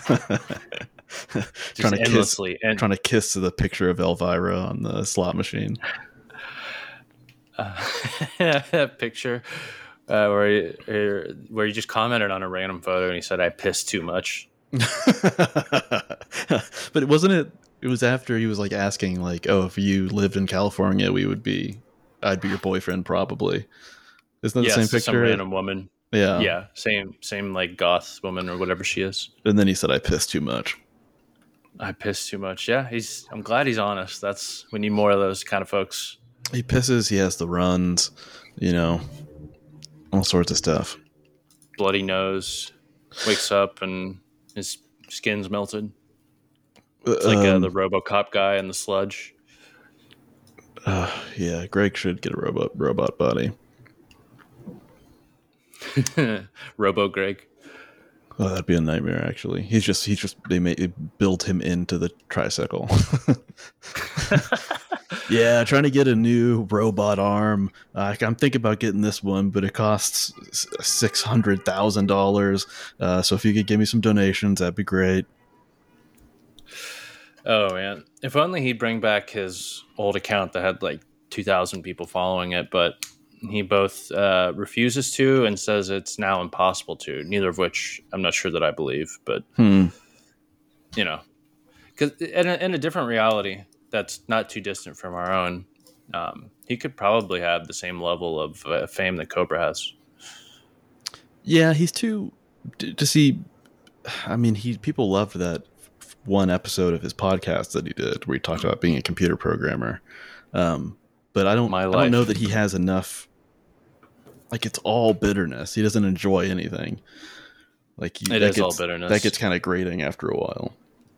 Just trying to endlessly. kiss, and trying to kiss the picture of Elvira on the slot machine. uh, that picture uh, where he, where he just commented on a random photo and he said, "I pissed too much." But it wasn't it. It was after he was like asking, like, "Oh, if you lived in California, we would be, I'd be your boyfriend, probably." Isn't that Yes, the same picture? some random woman. Yeah, Yeah, same same like goth woman or whatever she is. And then he said, "I pissed too much." I pissed too much. Yeah, he's. I'm glad he's honest. That's we need more of those kind of folks. He pisses. He has the runs. You know, all sorts of stuff. Bloody nose. Wakes up and his skin's melted. It's like uh, Um, the RoboCop guy in the sludge. uh, yeah, Greg should get a robot robot body. Robo Greg. Oh, that'd be a nightmare. Actually, he's just he's just they made they build him into the tricycle. Yeah, trying to get a new robot arm. Uh, I'm thinking about getting this one, but it costs six hundred thousand uh, dollars. So if you could give me some donations, that'd be great. Oh man, if only he'd bring back his old account that had like two thousand people following it, but he both uh, refuses to and says it's now impossible to. Neither of which I'm not sure that I believe, but Hmm. you know, because in a, in a different reality that's not too distant from our own, um, he could probably have the same level of uh, fame that Cobra has. Yeah, he's too to, to see. I mean, he people loved that one episode of his podcast that he did where he talked about being a computer programmer. Um, but I don't, My I don't life. know that he has enough. Like, it's all bitterness. He doesn't enjoy anything. Like he, It that is all gets- bitterness. That gets kind of grating after a while.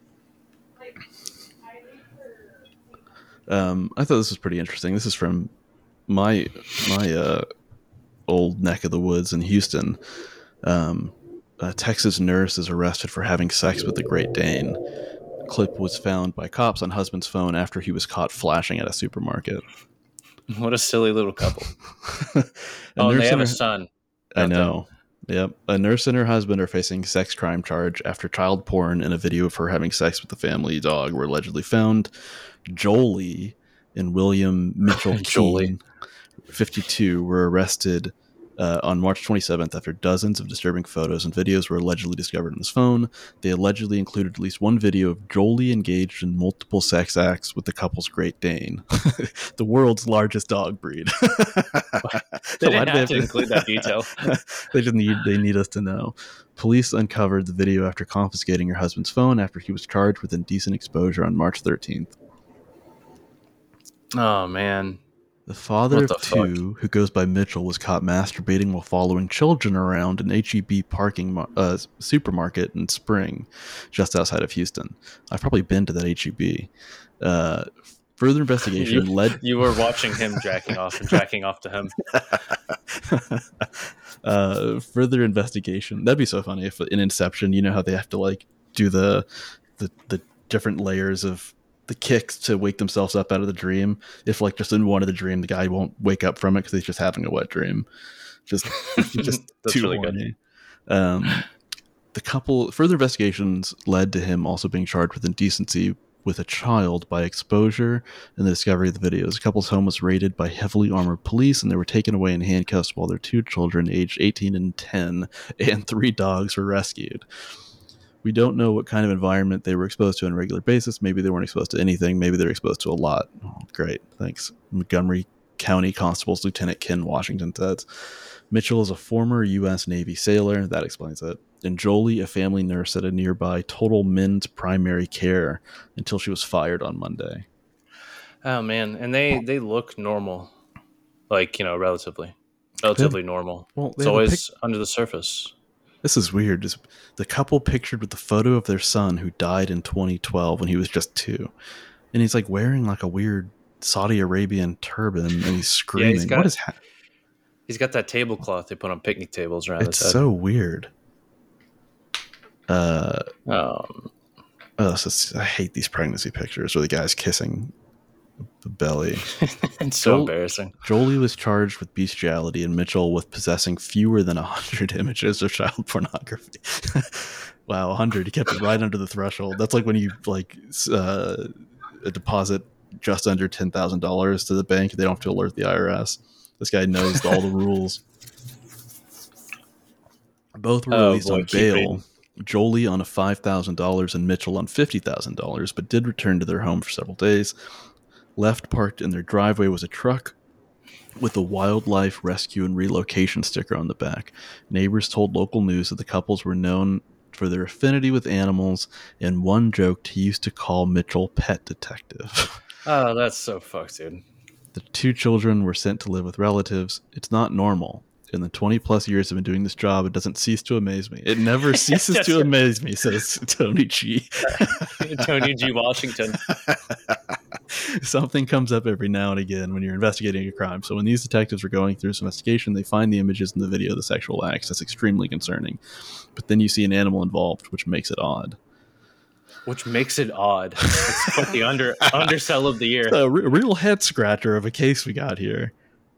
Um, I thought this was pretty interesting. This is from my my uh, old neck of the woods in Houston. Um, a Texas nurse is arrested for having sex with the Great Dane. Clip was found by cops on husband's phone after he was caught flashing at a supermarket. What a silly little couple. A Oh, and nurse they have and a her- son. I know. Yep. A nurse and her husband are facing sex crime charge after child porn and a video of her having sex with the family dog were allegedly found. Jolie and William Mitchell Keene, fifty-two, were arrested uh, on March twenty-seventh after dozens of disturbing photos and videos were allegedly discovered on his phone. They allegedly included at least one video of Jolie engaged in multiple sex acts with the couple's Great Dane, the world's largest dog breed. They didn't have they have to include that detail. they just need they need us to know. Police uncovered the video after confiscating her husband's phone after he was charged with indecent exposure on March thirteenth. Oh man. The father What of the two, who goes by Mitchell, was caught masturbating while following children around an H E B parking mar- uh, supermarket in Spring, just outside of Houston. I've probably been to that H E B. Uh, further investigation you, led... You were watching him jacking off and jacking off to him. uh, further investigation. That'd be so funny if in Inception, you know how they have to like do the the, the different layers of the kicks to wake themselves up out of the dream. If like just in one of the dream, the guy won't wake up from it because he's just having a wet dream. Just, just too really horny. Good. Um, the couple further investigations led to him also being charged with indecency with a child by exposure and the discovery of the videos. The couple's home was raided by heavily armored police, and they were taken away in handcuffs while their two children, aged eighteen and ten, and three dogs were rescued. We don't know what kind of environment they were exposed to on a regular basis. Maybe they weren't exposed to anything. Maybe they're exposed to a lot. Oh, great. Thanks. Montgomery County Constables Lieutenant Ken Washington says. Mitchell is a former U S Navy sailor. That explains it. And Jolie, a family nurse at a nearby Total Men's Primary Care until she was fired on Monday. Oh, man. And they, they look normal. Like, you know, relatively. Relatively they, normal. Well, it's always pic- under the surface. This is weird. Just the couple pictured with the photo of their son who died in twenty twelve when he was just two. And he's like wearing like a weird Saudi Arabian turban and he's screaming. Yeah, he's got, what is ha- He's got that tablecloth they put on picnic tables around it's his head. So weird. Uh, um, oh, so I hate these pregnancy pictures where the guy's kissing the belly. It's so Joel, embarrassing. Jolie was charged with bestiality and Mitchell with possessing fewer than one hundred images of child pornography. Wow, one hundred. He kept it right under the threshold. That's like when you like uh, a deposit just under ten thousand dollars to the bank. They don't have to alert the I R S. This guy knows all the rules. Both were oh, released boy, on bail. Jolie on a five thousand dollars and Mitchell on fifty thousand dollars, but did return to their home for several days. Left parked in their driveway was a truck with a wildlife rescue and relocation sticker on the back. Neighbors told local news that the couples were known for their affinity with animals, and one joked he used to call Mitchell Pet Detective. Oh, that's so fucked, dude. The two children were sent to live with relatives. It's not normal. In the twenty plus years I've been doing this job, it doesn't cease to amaze me. It never ceases to amaze me, says Tony G. Tony G. Washington. Something comes up every now and again when you're investigating a crime. So when these detectives are going through this investigation, they find the images in the video of the sexual acts. That's extremely concerning. But then you see an animal involved, which makes it odd. Which makes it odd. It's quite the under undersell of the year. It's a re- real head scratcher of a case we got here.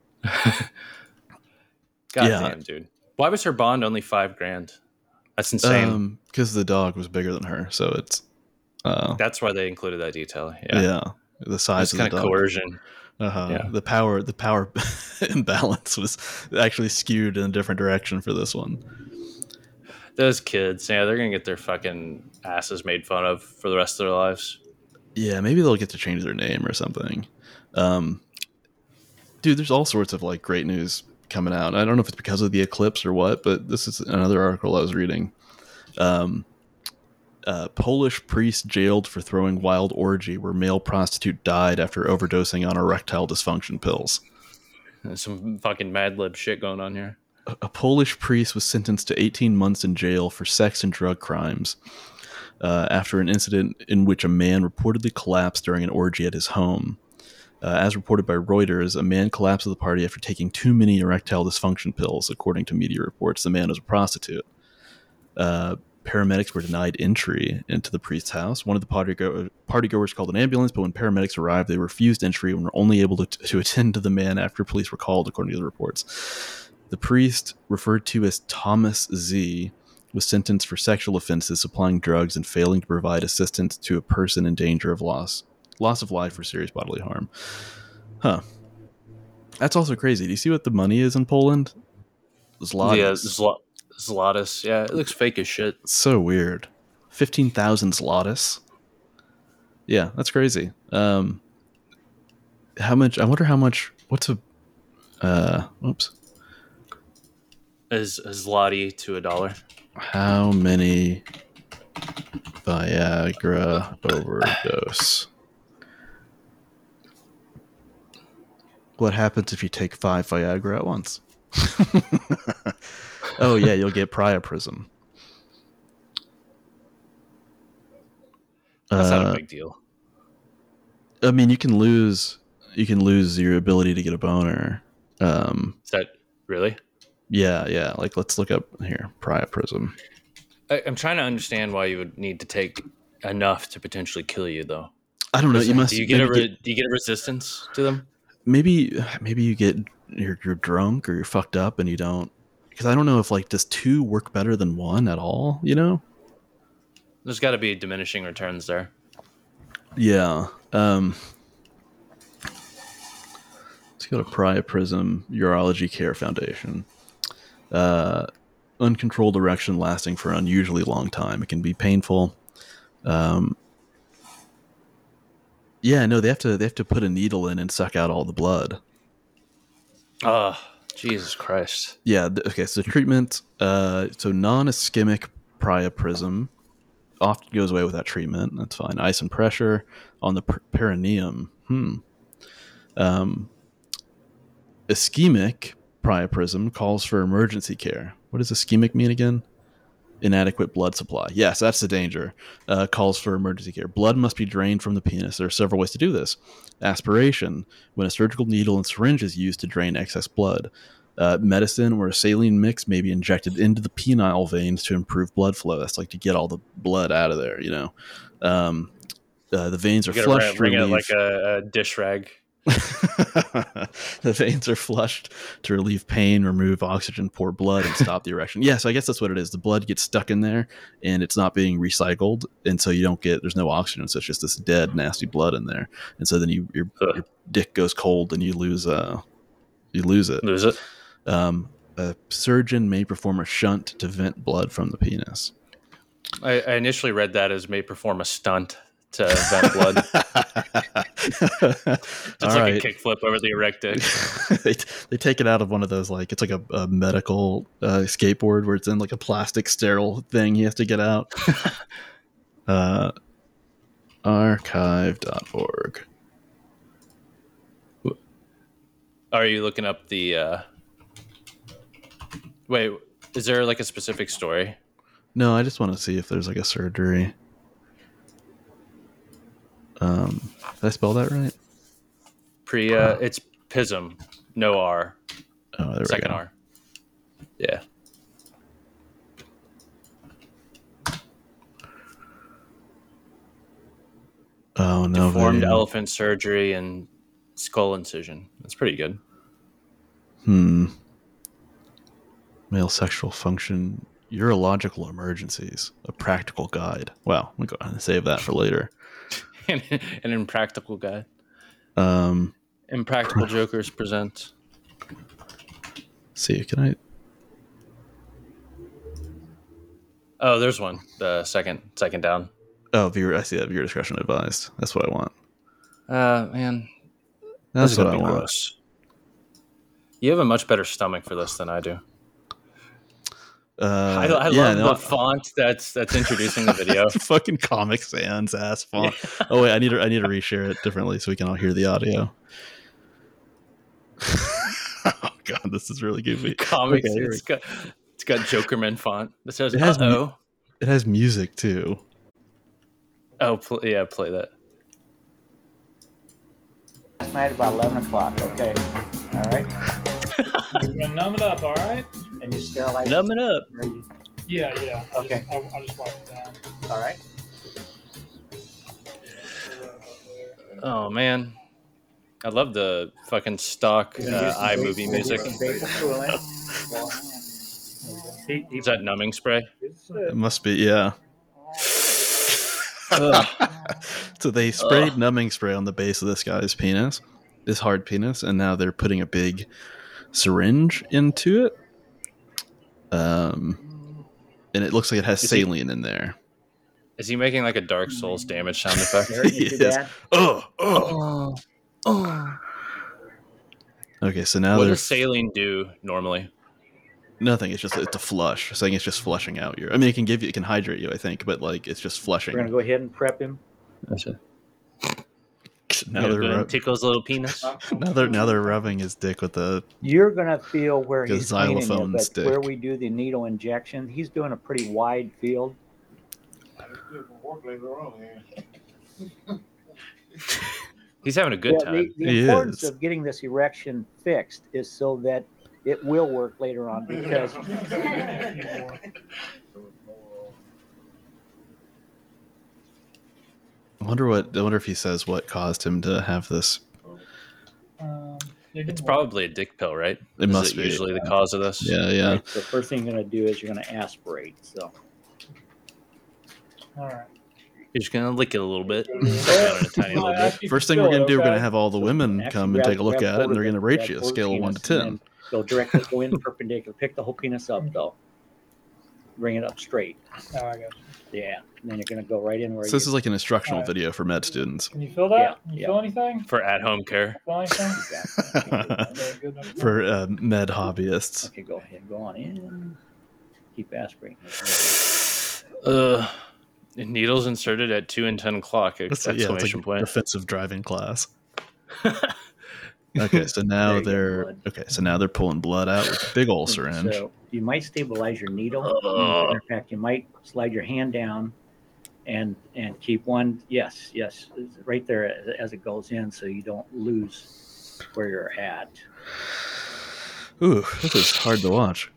God yeah. damn, dude. Why was her bond only five grand? That's insane. Because um, the dog was bigger than her, so it's... Uh, That's why they included that detail. Yeah. Yeah. The size That's of the dog. kind of coercion. Uh-huh. Yeah. The power the power imbalance was actually skewed in a different direction for this one. Those kids, yeah, they're going to get their fucking asses made fun of for the rest of their lives. Yeah, maybe they'll get to change their name or something. Um, dude, there's all sorts of like great news coming out. I don't know if it's because of the eclipse or what, but this is another article I was reading. Um, uh, Polish priest jailed for throwing wild orgy where male prostitute died after overdosing on erectile dysfunction pills. There's some fucking Mad Lib shit going on here. A, a Polish priest was sentenced to eighteen months in jail for sex and drug crimes uh, after an incident in which a man reportedly collapsed during an orgy at his home. Uh, as reported by Reuters, a man collapsed at the party after taking too many erectile dysfunction pills, according to media reports. The man was a prostitute. Uh, paramedics were denied entry into the priest's house. One of the partygo- partygoers called an ambulance, but when paramedics arrived, they refused entry and were only able to, to attend to the man after police were called, according to the reports. The priest, referred to as Thomas Z., was sentenced for sexual offenses, supplying drugs, and failing to provide assistance to a person in danger of loss. Loss of life or serious bodily harm. Huh. That's also crazy. Do you see what the money is in Poland? Zlotys. Yeah, Zl- Zlotys. Yeah, it looks fake as shit. It's so weird. fifteen thousand Zlotys. Yeah, that's crazy. Um, how much? I wonder how much. What's a? Uh, oops. Is a zloty to a dollar? How many Viagra overdose? What happens if you take five Viagra at once? Oh yeah, you'll get priapism. That's uh, not a big deal. I mean, you can lose you can lose your ability to get a boner. Um, Is that really? Yeah, yeah. Like, let's look up here, priapism. I, I'm trying to understand why you would need to take enough to potentially kill you, though. I don't know. You must. Do you get a re- get, do you get a resistance to them? Maybe maybe you get you're you're drunk or you're fucked up and you don't. Because I don't know if like does two work better than one at all. You know. There's got to be diminishing returns there. Yeah. Um, let's go to Priapism Urology Care Foundation. Uh, uncontrolled erection lasting for an unusually long time. It can be painful. Um, yeah, no, they have to they have to put a needle in and suck out all the blood. Oh, Jesus Christ. Yeah. Th- okay. So treatment. Uh, so non-ischemic priapism often goes away without treatment. That's fine. Ice and pressure on the per- perineum. Hmm. Um, ischemic priapism calls for emergency care. What does ischemic mean again? Inadequate blood supply. Yes, that's the danger. Uh, calls for emergency care. Blood must be drained from the penis. There are several ways to do this. Aspiration, when a surgical needle and syringe is used to drain excess blood. Uh, medicine or a saline mix may be injected into the penile veins to improve blood flow. That's like to get all the blood out of there, you know. Um, uh, the veins are You flushed. bring to it relieve... like a, a dish rag. The veins are flushed to relieve pain, remove oxygen, poor blood, and stop the erection. Yeah, so I guess that's what it is. The blood gets stuck in there, and it's not being recycled, and so you don't get. There's no oxygen, so it's just this dead, nasty blood in there, and so then you your, your dick goes cold, and you lose uh you lose it. Lose it. Um, a surgeon may perform a shunt to vent blood from the penis. I, I initially read that as may perform a stunt to vent blood. It's All like right. a kickflip over the erect dick. they, they take it out of one of those, like, it's like a, a medical uh, skateboard where it's in like a plastic sterile thing he has to get out. uh, archive dot org. Are you looking up the... Uh... Wait, is there like a specific story? No, I just want to see if there's like a surgery. Um, did I spell that right? Pre, uh, it's pism, no R. Oh, there Second we go. R. Yeah. Oh no! Deformed vein. elephant surgery and skull incision. That's pretty good. Hmm. Male sexual function, urological emergencies, a practical guide. Wow, we'll go ahead and save that for later. An impractical guy. Um, Impractical Jokers present. see, can I? Oh, there's one. The second, second down. Oh, viewer, I see that. Viewer discretion advised. That's what I want. Uh, man, That's this is what gonna I be want. gross. You have a much better stomach for this than I do. Uh, I, I yeah, love no, the font that's that's introducing the video. fucking Comic Sans ass font. Oh wait, I need to I need to reshare it differently so we can all hear the audio. Oh god, this is really goofy. Comics. Okay, here it's got it's got Jokerman font. It says, It has mu- "Uh-oh." It has music too. Oh, pl- yeah, play that. Last night about eleven o'clock, okay? All right? You're gonna numb it up, all right? And you still like... Numb it up. Are you- Yeah, yeah. I'll Okay. Just, I'll, I'll just wipe it down. All right? Oh man, I love the fucking stock uh, iMovie music. Vapor cooling. He, he, Is that numbing spray? It must be, yeah. So they sprayed Ugh. numbing spray on the base of this guy's penis, this hard penis, and now they're putting a big syringe into it. Um, and it looks like it has Is he- saline in there. Is he making like a Dark Souls damage sound effect? Eric, you do Yes. that? Oh, oh. Okay, so now What there's does saline do normally? nothing. It's just it's a flush. Saying it's just flushing out your. I mean, it can give you, it can hydrate you, I think, but like it's just flushing. We're gonna go ahead and prep him. That's it. Now they're rub- tickles little penis. now they're now they're rubbing his dick with the. You're gonna feel where Like a he's cleaning you, xylophone but stick. where we do the needle injection, he's doing a pretty wide field. He's having a good Yeah, time. the the He importance is. of getting this erection fixed is so that it will work later on because I wonder what. I wonder if he says what caused him to have this. Um, yeah, It's good probably a dick pill, right? It Is must be. usually the cause of this. Yeah, yeah. right, the first thing you're gonna do is you're gonna aspirate. So one. All right. You're just gonna lick it a little bit. Down in a tiny little bit. First thing we're gonna do, we're gonna have all the women actually come and grab- take a look grab at it, hold and of they're the- gonna rate grab you a hold of scale the of one to penis and ten. then Go directly go in perpendicular. Pick the whole penis up though. Bring it up straight. Oh, I got you. Yeah. And then you're gonna go right in where So this you is like an instructional Alright. video for med students Can you feel that? Yeah, Can you yeah. feel anything? For at-home care. Feel anything? Exactly. Okay, good enough. for uh, med hobbyists. Okay, go ahead. Go on in. Keep aspirating. Uh, needles inserted at two and ten o'clock! That's like, yeah, it's Exclamation like point. defensive driving class. Okay, so now There you go, they're blood. okay. So now they're pulling blood out with a big old syringe. So you might stabilize your needle. Uh. In fact, you might slide your hand down and and keep one. Yes, yes, right there as, as it goes in, so you don't lose where you're at. Ooh, this is hard to watch.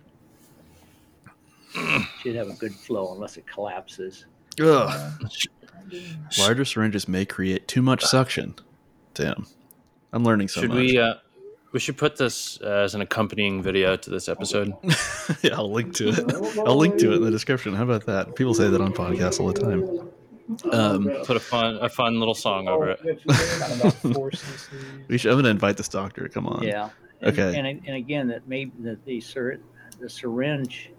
Should have a good flow unless it collapses. Ugh. Larger syringes may create too much suction. Damn, I'm learning so should much. we? Uh, we should put this uh, as an accompanying video to this episode. Yeah, I'll link to it. I'll link to it in the description. How about that? People say that on podcasts all the time. Um, Put a fun, a fun little song over it. Kind of about four C Cs. we should. I'm gonna invite this doctor. Come on. Yeah. And, Okay. And and again, that maybe the the, syr- the syringe.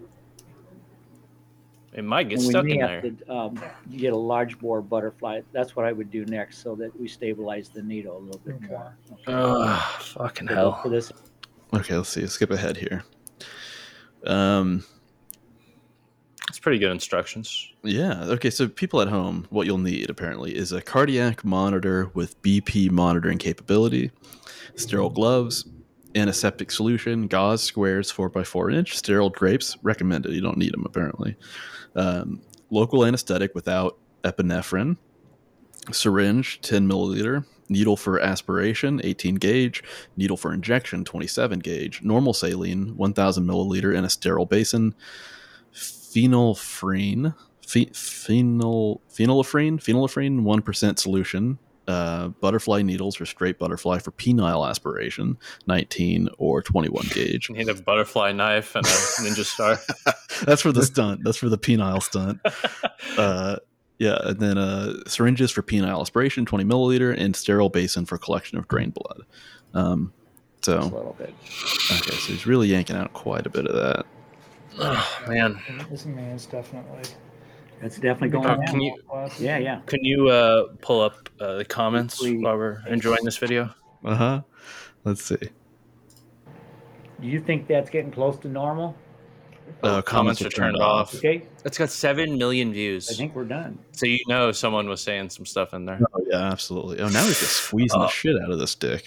It might get and we stuck may in have there. to um, get a large bore butterfly. That's what I would do next, so that we stabilize the needle a little bit Okay. more. Okay. Oh, fucking So hell! For this, Okay, let's see. Skip ahead here. Um. It's pretty good instructions. Yeah. Okay. So people at home, what you'll need apparently is a cardiac monitor with B P monitoring capability, sterile gloves, antiseptic solution, gauze squares four by four inch, sterile drapes recommended. You don't need them apparently. Um, local anesthetic without epinephrine, syringe ten milliliter, needle for aspiration eighteen gauge, needle for injection twenty-seven gauge, normal saline one thousand milliliter in a sterile basin, phenylphrine, phe- phenyl, phenylephrine, phenylephrine one percent solution, uh, butterfly needles or straight butterfly for penile aspiration, nineteen or twenty-one gauge. You need a butterfly knife and a ninja star. That's for the stunt. That's for the penile stunt. Uh, yeah, and then uh, syringes for penile aspiration, twenty milliliter, and sterile basin for collection of drained blood. Um, just a so, little bit. okay, so he's really yanking out quite a bit of that. Oh man, This man's definitely. That's definitely going Uh, on. can you- Yeah, yeah. can you uh, pull up uh, the comments Please. while we're enjoying this video? Uh huh. Let's see. Do you think that's getting close to normal? Uh, comments are turned off. Okay, It's got seven million views. I think we're done. So you know someone was saying some stuff in there. Oh, yeah, absolutely. Oh, now he's just squeezing the Oh. shit out of this dick.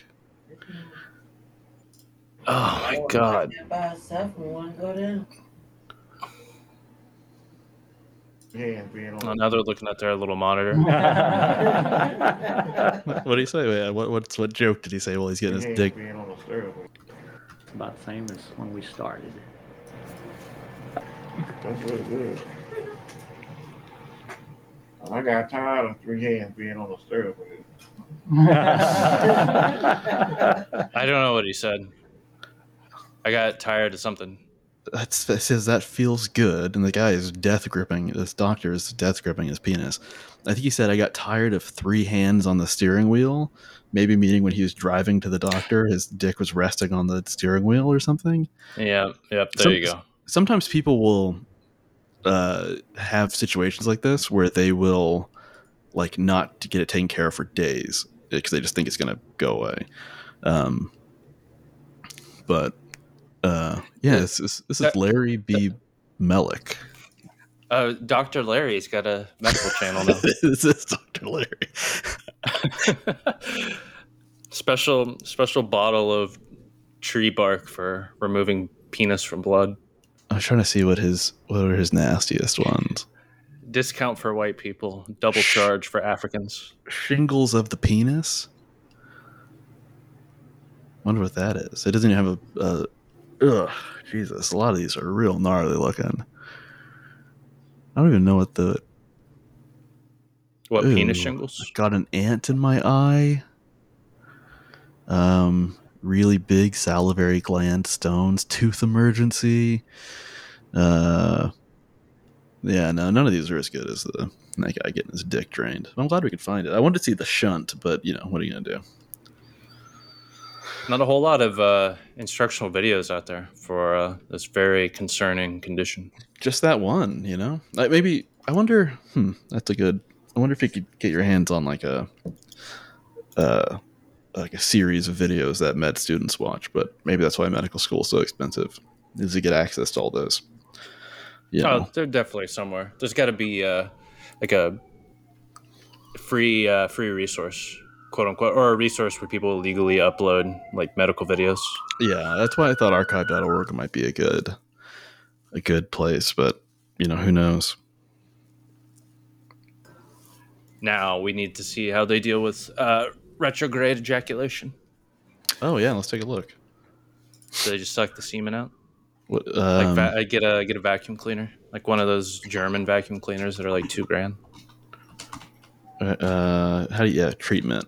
Oh my god. Oh, now they're looking at their little monitor. What did he say? Wait, what what's what joke did he say? Well, he's getting his dick. About the same as when we started. That's really good. I got tired of three hands being on the stirrup. I don't know what he said. I got tired of something. That's, that says that feels good, and the guy is death gripping. This doctor is death gripping his penis. I think he said, I got tired of three hands on the steering wheel. Maybe meaning when he was driving to the doctor, his dick was resting on the steering wheel or something. Yeah, yep. There Some, you go. Sometimes people will uh, have situations like this where they will like not to get it taken care of for days because they just think it's going to go away. Um, but uh, yeah, this is, this is Larry B. Mellick. Uh, Doctor Larry's got a medical channel now. This is Doctor Larry. special special bottle of tree bark for removing penis from blood. I'm trying to see what his what are his nastiest ones. Discount for white people, double charge for Africans. Shingles of the penis. Wonder what that is. It doesn't even have a. Uh, ugh, Jesus! A lot of these are real gnarly looking. I don't even know what the. What Ooh, penis shingles? I got an ant in my eye. Um, really big salivary gland stones, tooth emergency. Uh, yeah, no, none of these are as good as the that guy getting his dick drained. I'm glad we could find it. I wanted to see the shunt, but you know, what are you gonna do? Not a whole lot of uh, instructional videos out there for uh, this very concerning condition. Just that one, you know. Like maybe I wonder. Hmm, that's a good. I wonder if you could get your hands on like a, uh, like a series of videos that med students watch. But maybe that's why medical school is so expensive, is to get access to all those. You know. Oh, they're definitely somewhere. There's got to be uh, like a free uh, free resource, quote unquote, or a resource where people legally upload like medical videos. Yeah, that's why I thought archive dot org might be a good, a good place. But you know, who knows? Now we need to see how they deal with uh, retrograde ejaculation. Oh yeah, let's take a look. So they just suck the semen out. What, um, like va- I get a get a vacuum cleaner, like one of those German vacuum cleaners that are like two grand. Uh, how do you, yeah, treatment.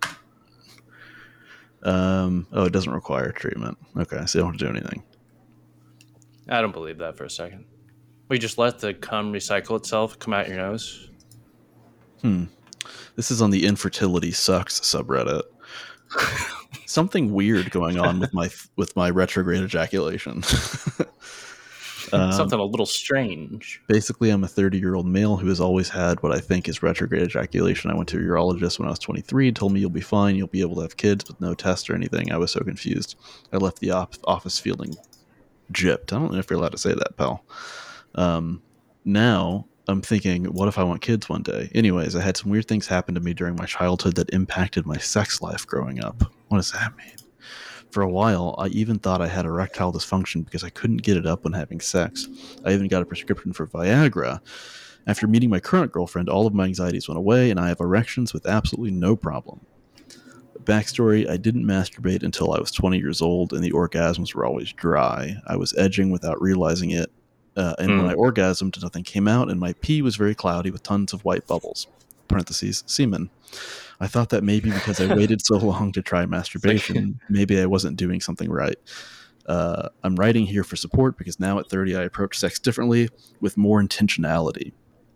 Um, oh, it doesn't require treatment. Okay, so you don't have to do anything. I don't believe that for a second. We just let the cum recycle itself, come out your nose. Hmm. This is on the infertility sucks subreddit. Something weird going on with my with my retrograde ejaculation. um, Something a little strange. Basically, I'm a thirty-year-old male who has always had what I think is retrograde ejaculation. I went to a urologist when I was twenty-three, told me you'll be fine, you'll be able to have kids with no test or anything. I was so confused. I left the op- office feeling gypped. I don't know if you're allowed to say that, pal. Um, now I'm thinking, what if I want kids one day? Anyways, I had some weird things happen to me during my childhood that impacted my sex life growing up. What does that mean? For a while, I even thought I had erectile dysfunction because I couldn't get it up when having sex. I even got a prescription for Viagra. After meeting my current girlfriend, all of my anxieties went away, and I have erections with absolutely no problem. Backstory, I didn't masturbate until I was twenty years old, and the orgasms were always dry. I was edging without realizing it. Uh, and mm. when I orgasmed, nothing came out, and my pee was very cloudy with tons of white bubbles. Parentheses, semen. I thought that maybe because I waited so long to try masturbation, maybe I wasn't doing something right. Uh, I'm writing here for support because now at thirty, I approach sex differently with more intentionality.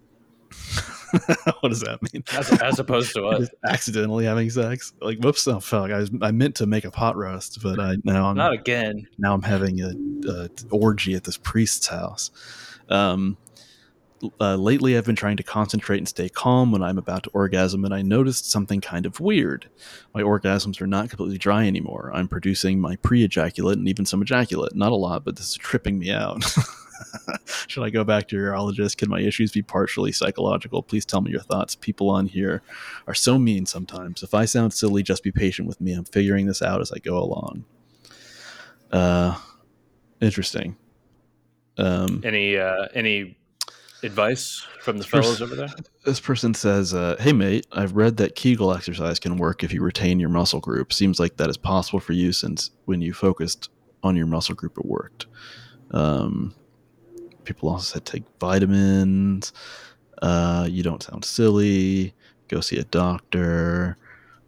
What does that mean? As, as opposed to what? Accidentally having sex. Like, whoops! Oh fuck! I was I meant to make a pot roast, but I now I'm not again. Now I'm having a, a orgy at this priest's house. Um, uh, lately, I've been trying to concentrate and stay calm when I'm about to orgasm, and I noticed something kind of weird. My orgasms are not completely dry anymore. I'm producing my pre-ejaculate and even some ejaculate. Not a lot, but this is tripping me out. Should I go back to your urologist? Can my issues be partially psychological? Please tell me your thoughts. People on here are so mean sometimes. If I sound silly, just be patient with me. I'm figuring this out as I go along. Uh, interesting. Um, any uh, any advice from the fellows pers- over there? This person says, uh, hey, mate, I've read that Kegel exercise can work if you retain your muscle group. Seems like that is possible for you since when you focused on your muscle group, it worked. Um, people also said take vitamins. Uh, you don't sound silly. Go see a doctor.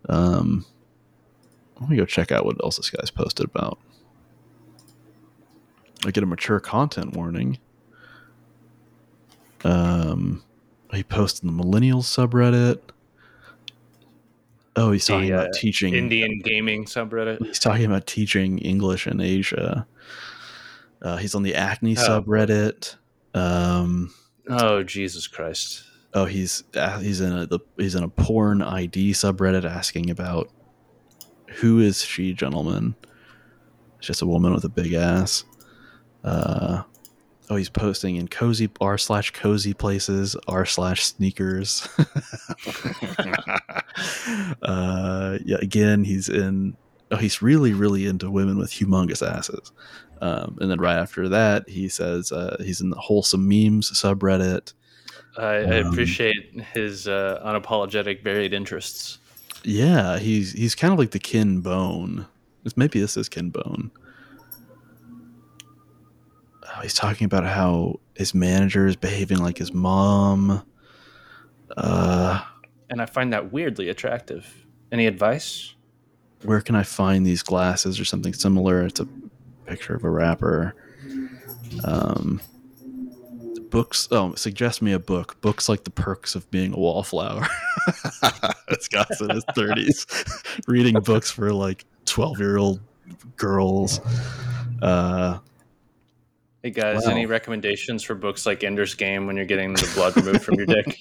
Um, let me go check out what else this guy's posted about. I get a mature content warning. Um, he posted in the Millennials subreddit. Oh, he's talking The, about uh, teaching Indian gaming subreddit. He's talking about teaching English in Asia. Uh, he's on the acne Oh. subreddit. Um, Oh, Jesus Christ! oh, he's uh, he's in a the, he's in a porn I D subreddit asking about who is she, gentlemen. It's just a woman with a big ass. Uh, oh, he's posting in cozy r slash cozy places r slash sneakers. uh, yeah, again, he's in. Oh, he's really, really into women with humongous asses. Um, and then right after that, he says uh, he's in the wholesome memes subreddit. I, I Um, appreciate his uh, unapologetic varied interests. Yeah, he's he's kind of like the Kin Bone. This- Maybe this is Kin Bone. Oh, he's talking about how his manager is behaving like his mom. Uh, And I find that weirdly attractive. Any advice? where can I find these glasses or something similar? It's a picture of a rapper. Um, books. Oh, suggest me a book. Books like The Perks of Being a Wallflower. This guy's in his thirties, reading books for like twelve-year-old girls. Uh, Hey guys, Wow. any recommendations for books like Ender's Game when you're getting the blood removed from your dick?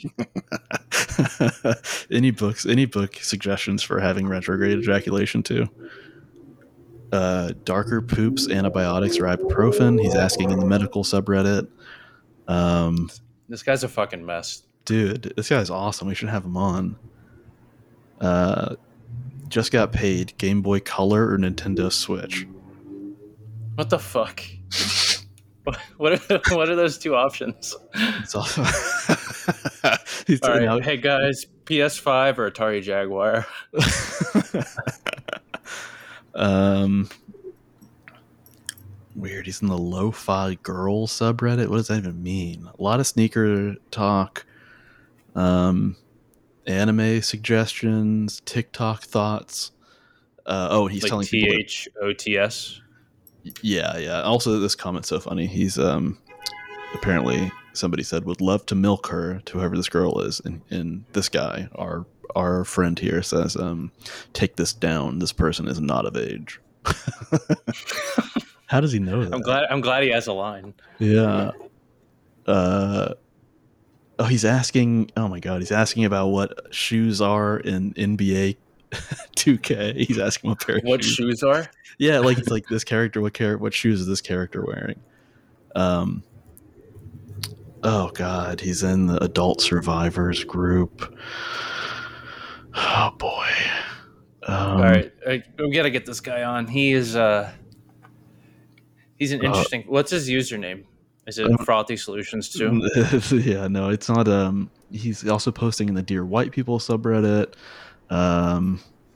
any books? Any book suggestions for having retrograde ejaculation too? Uh, darker poops, antibiotics, or ibuprofen. He's asking in the medical subreddit. Um, This guy's a fucking mess. dude, this guy's awesome. We should have him on. Uh, just got paid. Game Boy Color or Nintendo Switch? What the fuck? What are, what are those two options? It's also. He's All right, now- hey guys, P S five or Atari Jaguar? um, weird. He's in the Lo-Fi Girl subreddit. What does that even mean? A lot of sneaker talk. Um, anime suggestions, TikTok thoughts. Uh, oh, he's Like telling T people. that- H O T S? Yeah, yeah. Also, this comment's so funny. He's um apparently somebody said would love to milk her to whoever this girl is, and and this guy, our our friend here, says um take this down. This person is not of age. How does he know that? I'm glad I'm glad he has a line. Yeah. Uh. Oh, he's asking. Oh my God, he's asking about what shoes are in N B A two K. He's asking what pair of What shoes. shoes are? Yeah, like it's like this character. What char- What shoes is this character wearing? Um. Oh God, he's in the adult survivors group. Oh boy. Um, All right, I, we gotta get this guy on. He is uh, he's an Uh, interesting. What's his username? Is it Um, Frothy Solutions too? Yeah, no, it's not. Um, he's also posting in the Dear White People subreddit. Um,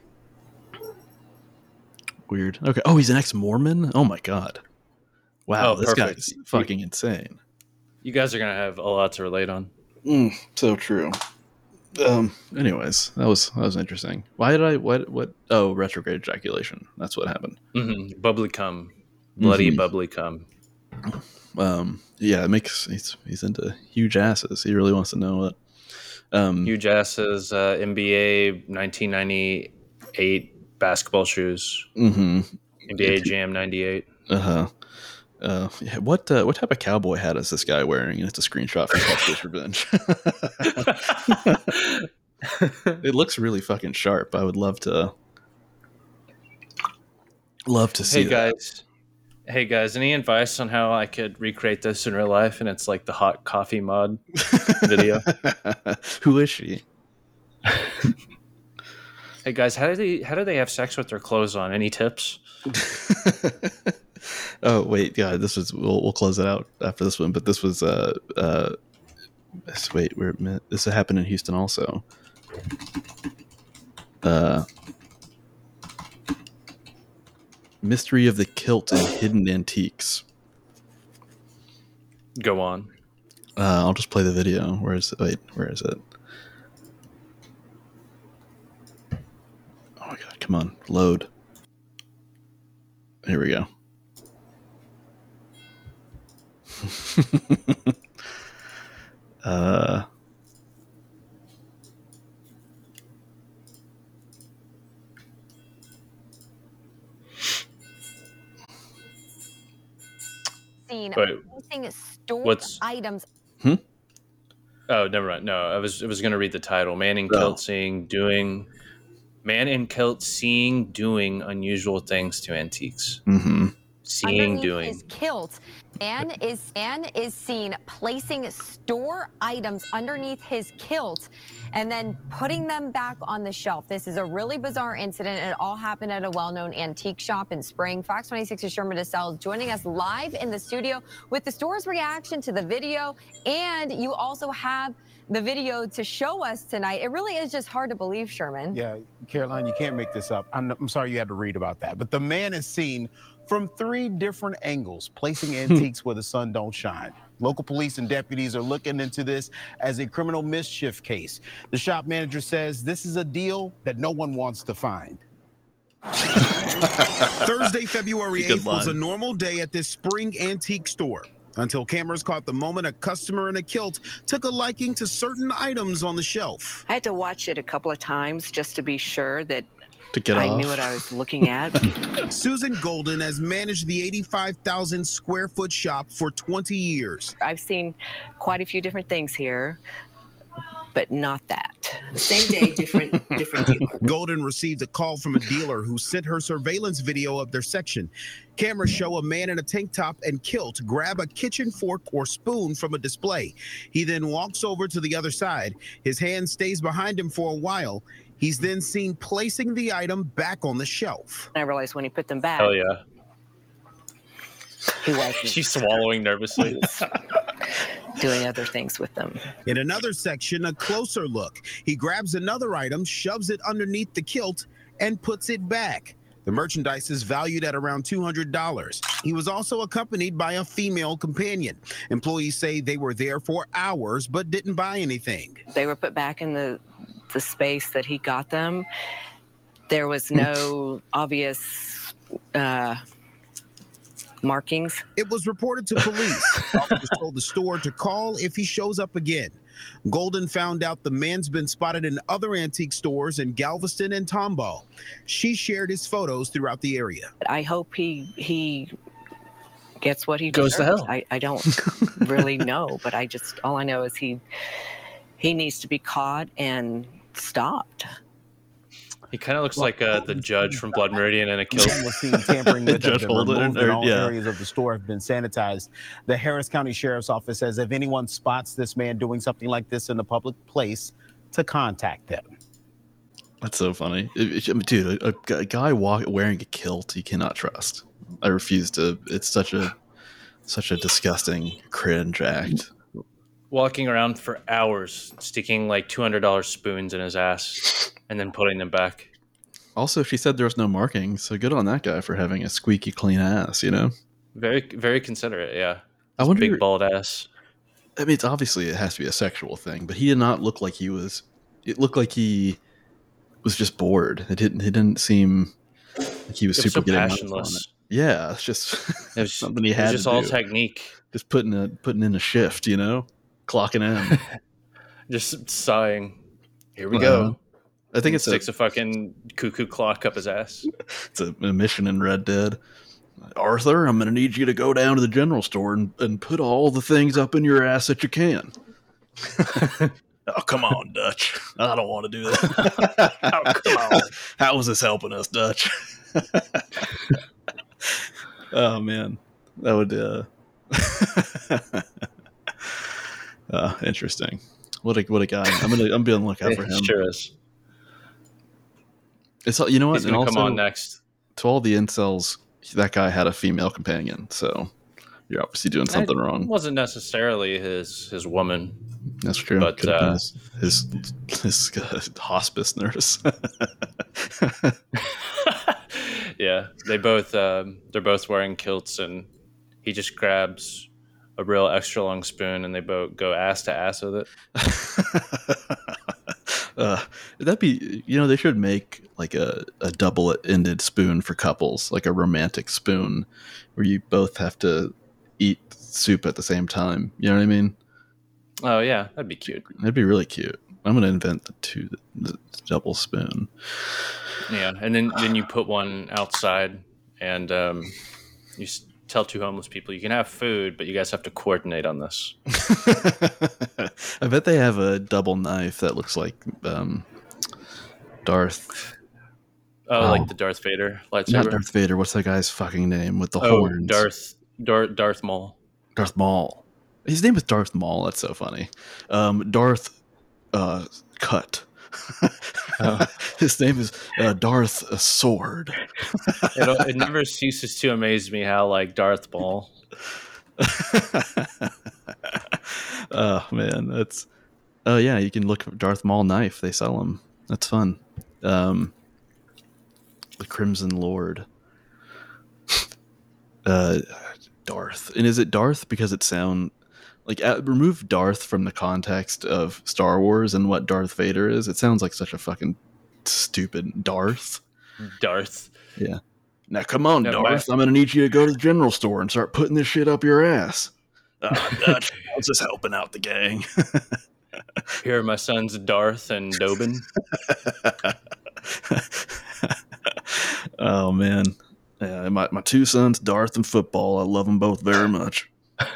weird. Okay. Oh, he's an ex-Mormon. Oh my God. Wow, Oh, this perfect. guy's fucking insane. You guys are gonna have a lot to relate on. Mm, so true. Um. Anyways, that was that was interesting. Why did I? What? What? Oh, retrograde ejaculation. That's what happened. Mm-hmm. Bubbly cum, bloody Mhm. bubbly cum. Um. Yeah, it makes he's he's into huge asses. He really wants to know what. Um. Huge asses, uh, N B A nineteen ninety-eight basketball shoes, Mm-hmm. N B A Jam ninety-eight. Uh-huh. Uh yeah, what uh, what type of cowboy hat is this guy wearing? And it's a screenshot from Buster's Revenge. It looks really fucking sharp. I would love to love to see Hey guys, hey guys, any advice on how I could recreate this in real life? And it's like the hot coffee mod video. that. Who is she? Hey guys, how do they how do they have sex with their clothes on? Any tips? Oh wait, yeah, this was we'll, we'll close it out after this one, but this was uh uh this, wait, we're this happened in Houston also. Uh Mystery of the Kilt and Hidden Antiques. Go on. Uh, I'll just play the video. Where is it? Wait, where is it? Oh my God, come on, load. Here we go. uh, Seen Wait, placing stored what's- items. Oh, never mind. No, I was I was gonna read the title. Man in Oh. kilt seeing doing man in kilt seeing doing unusual things to antiques. mm-hmm. Seeing Underneath doing. his kilt, man is man is seen placing store items underneath his kilt and then putting them back on the shelf. This is a really bizarre incident. It all happened at a well-known antique shop in Spring. Fox twenty-six's Sherman DeSalle joining us live in the studio with the store's reaction to the video, and you also have the video to show us tonight. It really is just hard to believe, Sherman. Yeah, Caroline, you can't make this up. I'm, I'm sorry you had to read about that. But the man is seen from three different angles, placing antiques where the sun don't shine. Local police and deputies are looking into this as a criminal mischief case. The shop manager says this is a deal that no one wants to find. Thursday, February Good eighth was a line. normal day at this Spring antique store, until cameras caught the moment a customer in a kilt took a liking to certain items on the shelf. I had to watch it a couple of times just to be sure that To get I off. knew what I was looking at. Susan Golden has managed the eighty-five thousand square foot shop for twenty years. I've seen quite a few different things here, but not that. Same day, different, different deal. Golden received a call from a dealer who sent her surveillance video of their section. Cameras show a man in a tank top and kilt grab a kitchen fork or spoon from a display. He then walks over to the other side. His hand stays behind him for a while. He's then seen placing the item back on the shelf. And I realized when he put them back, Hell yeah. he wasn't She's swallowing nervously. doing other things with them. In another section, a closer look. He grabs another item, shoves it underneath the kilt, and puts it back. The merchandise is valued at around two hundred dollars. He was also accompanied by a female companion. Employees say they were there for hours but didn't buy anything. They were put back in the, the space that he got them. There was no obvious uh, markings. It was reported to police. Officers told the store to call if he shows up again. Golden found out the man's been spotted in other antique stores in Galveston and Tomball. She shared his photos throughout the area. I hope he he gets what he Goes to deserves. hell. I, I don't really know, but I just all I know is he he needs to be caught and stopped. He kind of looks like uh, the judge from Blood Meridian in a kilt. Was seen tampering with Judge have been Holden, removed or- and all yeah. areas of the store have been sanitized. The Harris County Sheriff's Office says if anyone spots this man doing something like this in a public place, to contact them. That's so funny. It- it- I mean, dude, a, a- a guy walk, wearing a kilt you cannot trust. I refuse to. It's such a such a disgusting cringe act. Walking around for hours, sticking like two hundred dollars spoons in his ass and then putting them back. Also, she said there was no marking, so good on that guy for having a squeaky clean ass, you know? Very, very considerate, yeah. I wonder, Big bald ass. I mean, it's obviously it has to be a sexual thing, but he did not look like he was, it looked like he was just bored. It didn't, it didn't seem like he was It was super so getting off on passionless. it. Yeah, it's just It was, something he it was had just to all do. technique. Just putting a putting in a shift, you know, clocking in. Just sighing. Here we Uh, go. I think it's a, Sticks a fucking cuckoo clock up his ass. it's a, a mission in Red Dead. Arthur, I'm going to need you to go down to the general store and, and put all the things up in your ass that you can. Oh, come on, Dutch. I don't want to do that. Oh, come on. How is this helping us, Dutch? Oh, man. That would... Uh... uh, interesting. What a what a guy. I'm gonna I'm gonna look out for him. It sure is. It's all- you know what? He's gonna And come also, on next. to all the incels, that guy had a female companion, so you're obviously doing something It wrong. wasn't necessarily his his woman. That's true. but, Could have been uh, his his, his uh, hospice nurse. Yeah, they both um, they're both wearing kilts, and he just grabs a real extra long spoon, and they both go ass to ass with it. uh, that'd be, you know, they should make like a, a double ended spoon for couples, like a romantic spoon where you both have to eat soup at the same time. You know what I mean? Oh yeah, that'd be cute. That'd be really cute. I'm gonna invent the two the double spoon. Yeah, and then then you put one outside, and um, you s- tell two homeless people you can have food, but you guys have to coordinate on this. I bet they have a double knife that looks like um, Darth. Oh, Oh. like the Darth Vader lightsaber. Not Darth Vader. What's that guy's fucking name with the oh, horns? Darth Darth Darth Maul. Darth Maul. His name is Darth Maul. That's so funny. Um, Darth uh, Cut. Oh. His name is uh, Darth uh, Sword. it, it never ceases to amaze me how like Darth Maul. Oh man, that's. Oh yeah, you can look for Darth Maul knife. They sell them. That's fun. Um, the Crimson Lord. uh, Darth, and is it Darth because it sound like uh, remove Darth from the context of Star Wars and what Darth Vader is? It sounds like such a fucking stupid Darth. Darth. Yeah. Now come on, No, Darth. my- I'm gonna need you to go to the general store and start putting this shit up your ass. Uh, Dutch, I was just helping out the gang. Here are my sons Darth and Dobin. Oh man, yeah, my my two sons, Darth and football. I love them both very much.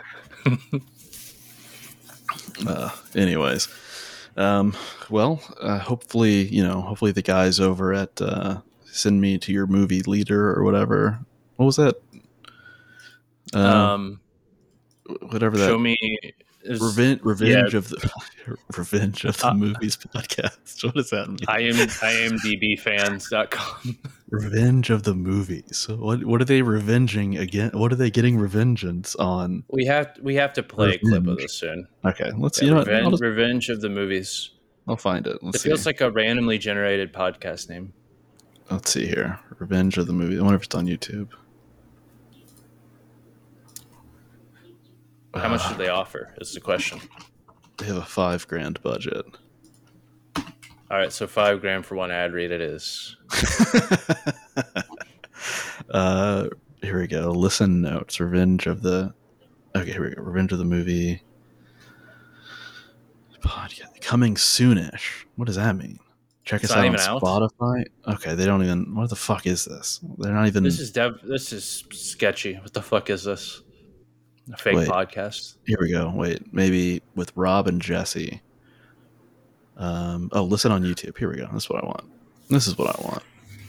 uh, anyways, um, well, uh, hopefully, you know, hopefully the guys over at uh, Send Me to Your Movie Leader or whatever. What was that? Uh, Um, whatever that. show me is, Revenge, revenge yeah. of the revenge of the Uh, movies podcast. What does that mean? I am I am D B fans dot com. Revenge of the movies. What what are they revenging again? What are they getting revengeance on? We have we have to play a clip of Revenge. this soon. Okay, let's Yeah, you know. What, revenge, I'll, just- revenge of the movies. I'll find it. Let's It see. feels like a randomly generated podcast name. Let's see here. Revenge of the movie. I wonder if it's on YouTube. How much do they offer? Is the question. They have a five grand budget. All right, so five grand for one ad read. It is. uh, here we go. Listen notes. Revenge of the. Okay, here we go. Revenge of the movie. Podcast coming soonish. What does that mean? Check It's us not out on even out? Spotify. Okay, they don't even. What the fuck is this? They're not even. This is dev. This is sketchy. What the fuck is this? A fake Wait. podcast. Here we go. Wait, maybe with Rob and Jesse. Um, oh, listen on YouTube. Here we go. That's what I want. This is what I want.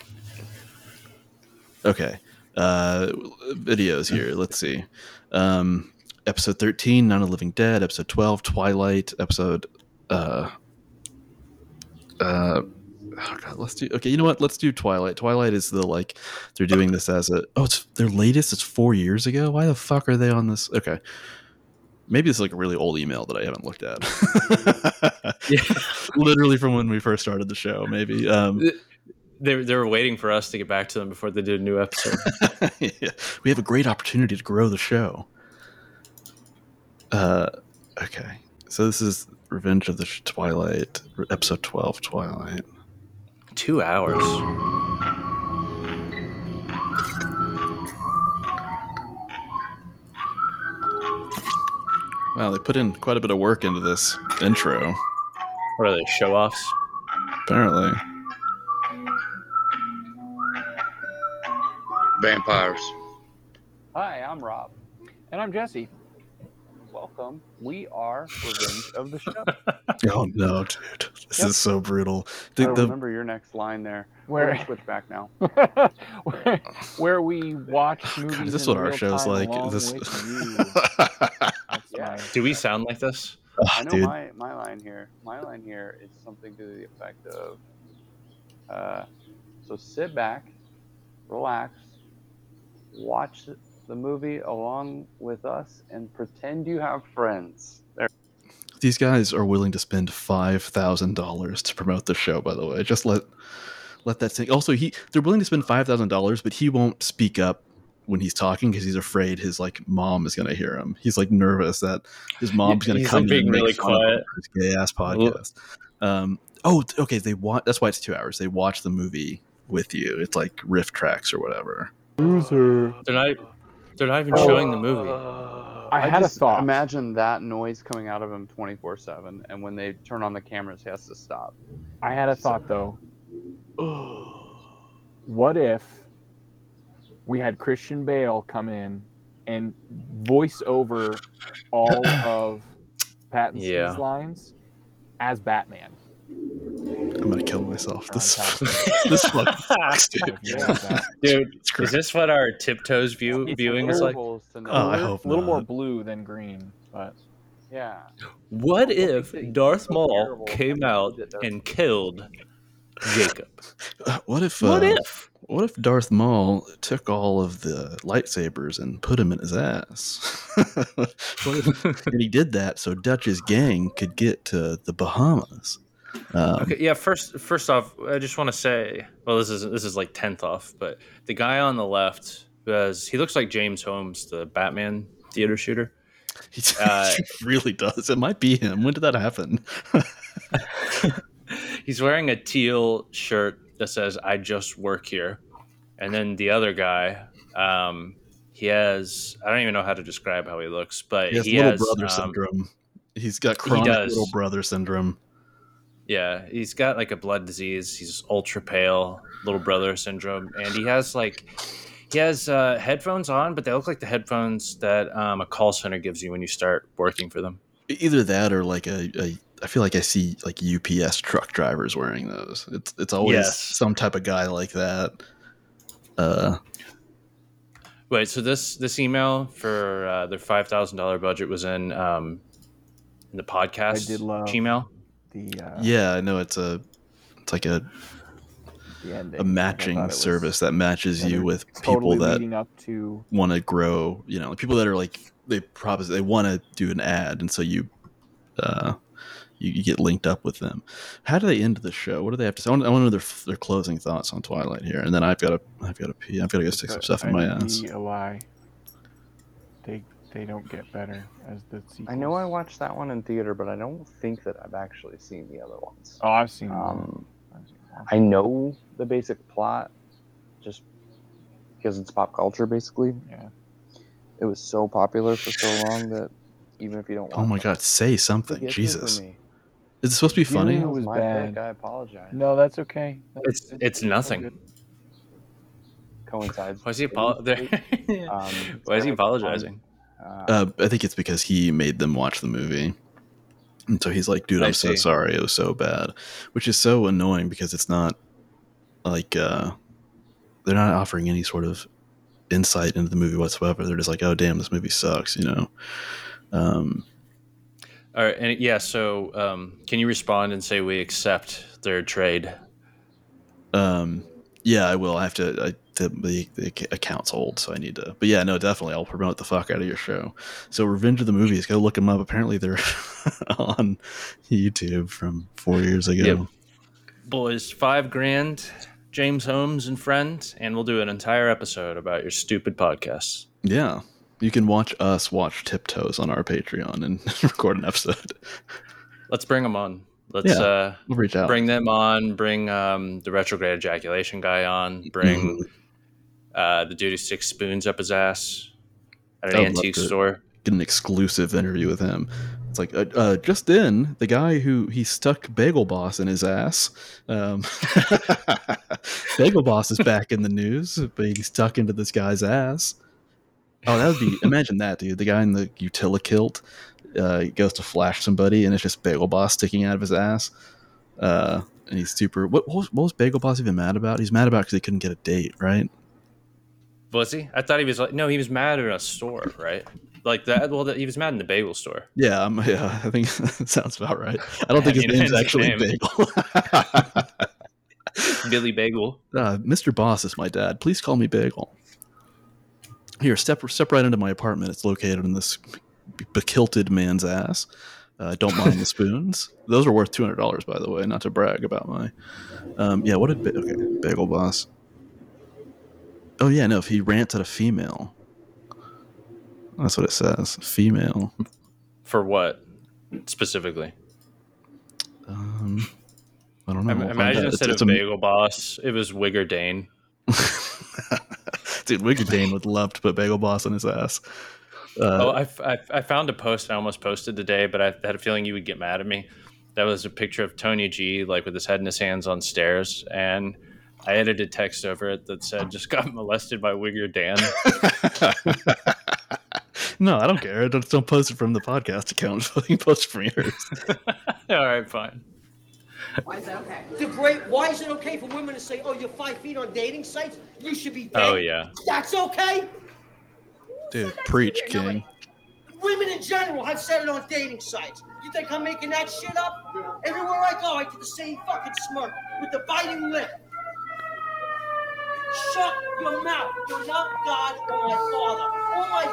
Okay. Uh, videos here. Let's see. Um, episode thirteen, Night of the Living Dead. Episode twelve, Twilight. Episode. Uh, uh, oh God, let's do. Okay, you know what? Let's do Twilight. Twilight is the like they're doing this as a. Oh, it's their latest. It's four years ago. Why the fuck are they on this? Okay. Maybe it's like a really old email that I haven't looked at. Yeah. Literally from when we first started the show, maybe. Um, They they were waiting for us to get back to them before they did a new episode. yeah. We have a great opportunity to grow the show. Uh, okay. So this is Revenge of the Twilight, episode twelve, Twilight. Two hours. Wow, they put in quite a bit of work into this intro, What are they, show offs? apparently. Vampires. Hi, I'm Rob. And I'm Jesse. Welcome. We are Revenge of the Show. Oh no, dude. This Yep. is so brutal. I The, don't the, remember your next line there. Where- We're gonna switch back now. where, where we watch movies. God, is this in what our real show's time like? along This- with you. That's Yeah. my- Do we sound like this? I know dude. my, my line here. My line here is something to the effect of uh, so sit back, relax, watch the movie along with us, and pretend you have friends. There. These guys are willing to spend five thousand dollars to promote the show. By the way, just let let that sink. Also, he they're willing to spend five thousand dollars, but he won't speak up when he's talking because he's afraid his like mom is going to hear him. He's like nervous that his mom's going to He's, come like, in being and make really fun of him quiet. for his gay ass podcast. Um, oh, t- okay. They watch. That's why it's two hours. They watch the movie with you. It's like riff tracks or whatever. Loser. They're not. They're They're not even Oh, showing the movie. I had a just thought. Imagine that noise coming out of him twenty-four seven, and when they turn on the cameras, he has to stop. I had a thought though. What if we had Christian Bale come in and voice over all of Pattinson's Yeah. lines as Batman? I'm gonna kill myself. This this fucking sucks, dude. Dude, It's great. is this what our tiptoes view It's viewing a is like? little- Oh, I hope a little more not. blue than green, but Yeah. What if Darth Maul came out and killed Jacob? Uh, What if? What uh, if? What if Darth Maul took all of the lightsabers and put them in his ass? What if, and he did that so Dutch's gang could get to the Bahamas. Um, Okay, yeah. First, first off, I just want to say, well, this is this is like tenth off, but the guy on the left, has, he looks like James Holmes, the Batman theater shooter. He, Uh, he really does. It might be him. When did that happen? He's wearing a teal shirt that says "I just work here," and then the other guy, um, he has I don't even know how to describe how he looks, but He has he little has brother um, syndrome. He's got he chronic does. little brother syndrome. Yeah, he's got like a blood disease. He's ultra pale, little brother syndrome, and he has like he has uh, headphones on, but they look like the headphones that um, a call center gives you when you start working for them. Either that or like a, a I feel like I see like U P S truck drivers wearing those. It's it's always Yes. some type of guy like that. Uh, Wait, so this this email for uh, their five thousand dollar budget was in um, in the podcast I did love Gmail. the uh, yeah, I know it's a it's like a the ending. a I matching thought it was- service that matches yeah, you they're with totally people that leading up to want to grow. You know, people that are like they promise they want to do an ad, and so you uh, you, you get linked up with them. How do they end the show? What do they have to say? I want, I want to know their their closing thoughts on Twilight here, and then I've got to I've got to pee. I've got to go stick some stuff in my I'd ass. be a lie. They they don't get better as the sequels. I know I watched that one in theater, but I don't think that I've actually seen the other ones. Oh, I've seen. Um, I know the basic plot, just because it's pop culture, basically. Yeah. It was so popular for so long that even if you don't, Oh my god, say something, Forgive me Jesus! for me. Is it supposed to be funny? It was my bad. pick, I apologize. No, that's okay. That's, It's it's nothing. Coincides. Why is he with apo- release date. um, Um, Why is he so, apologizing? Uh, Uh, I think it's because he made them watch the movie. And so he's like, dude, I I'm so see. sorry. It was so bad. Which is so annoying because it's not like, uh, they're not offering any sort of insight into the movie whatsoever. They're just like, oh, damn, this movie sucks, you know? Um, All right, and yeah. So, um, can you respond and say we accept their trade? um, yeah, I will. I have to, I, the, the, the account's old, so I need to, but yeah, no, definitely. I'll promote the fuck out of your show. So Revenge of the Movies, go look them up. Apparently they're on YouTube from four years ago. Yep. Boys, five grand, James Holmes and friends, and we'll do an entire episode about your stupid podcasts. Yeah. You can watch us watch Tiptoes on our Patreon and record an episode. Let's bring them on. Let's Yeah, uh, we'll reach out. bring them on. Bring um, the retrograde ejaculation guy on. Bring Mm-hmm. uh, the dude who sticks spoons up his ass at I an would love antique to store. Get an exclusive interview with him. It's like, uh, uh, just in, the guy who he stuck Bagel Boss in his ass. Um, Bagel Boss is back in the news, being stuck into this guy's ass. Oh, that would be, imagine that, dude. The guy in the Utila kilt uh, goes to flash somebody, and it's just Bagel Boss sticking out of his ass. Uh, and he's super. What, what, was, what was Bagel Boss even mad about? He's mad about because he couldn't get a date, right? Was he? I thought he was like, no, he was mad at a store, right? Like that. Well, he was mad in the bagel store. Yeah, um, yeah, I think that sounds about right. I don't think his You know, name's his actually name. Bagel. Billy Bagel. Uh, Mister Boss is my dad. Please call me Bagel. Here, step step right into my apartment. It's located in this bekilted man's ass. Uh, don't mind the spoons. Those are worth two hundred dollars, by the way. Not to brag about my. Um, yeah, what did ba- okay Bagel Boss? Oh yeah, no. If he rants at a female, that's what it says. Female. For what specifically? Um, I don't know. Im- I'll find Imagine out. instead It's- of it's a- Bagel Boss, it was Wigger Dane. It's Dude, Wigger Dane would love to put Bagel Boss on his ass. Uh, oh, I, I, I found a post I almost posted today, but I had a feeling you would get mad at me. That was a picture of Tony G, like with his head in his hands on stairs, and I edited text over it that said, "Just got molested by Wigger Dan." No, I don't care. Don't, don't post it from the podcast account. You can post it from yours. All right, fine. Why is that okay? The great. Why is it okay for women to say, "Oh, you're five feet on dating sites. You should be dead"? Oh yeah. That's okay. Dude, preach, King. Women in general have said it on dating sites. You think I'm making that shit up? Everywhere I go, I get the same fucking smirk with the biting lip. Shut your mouth. You're not God or my father or my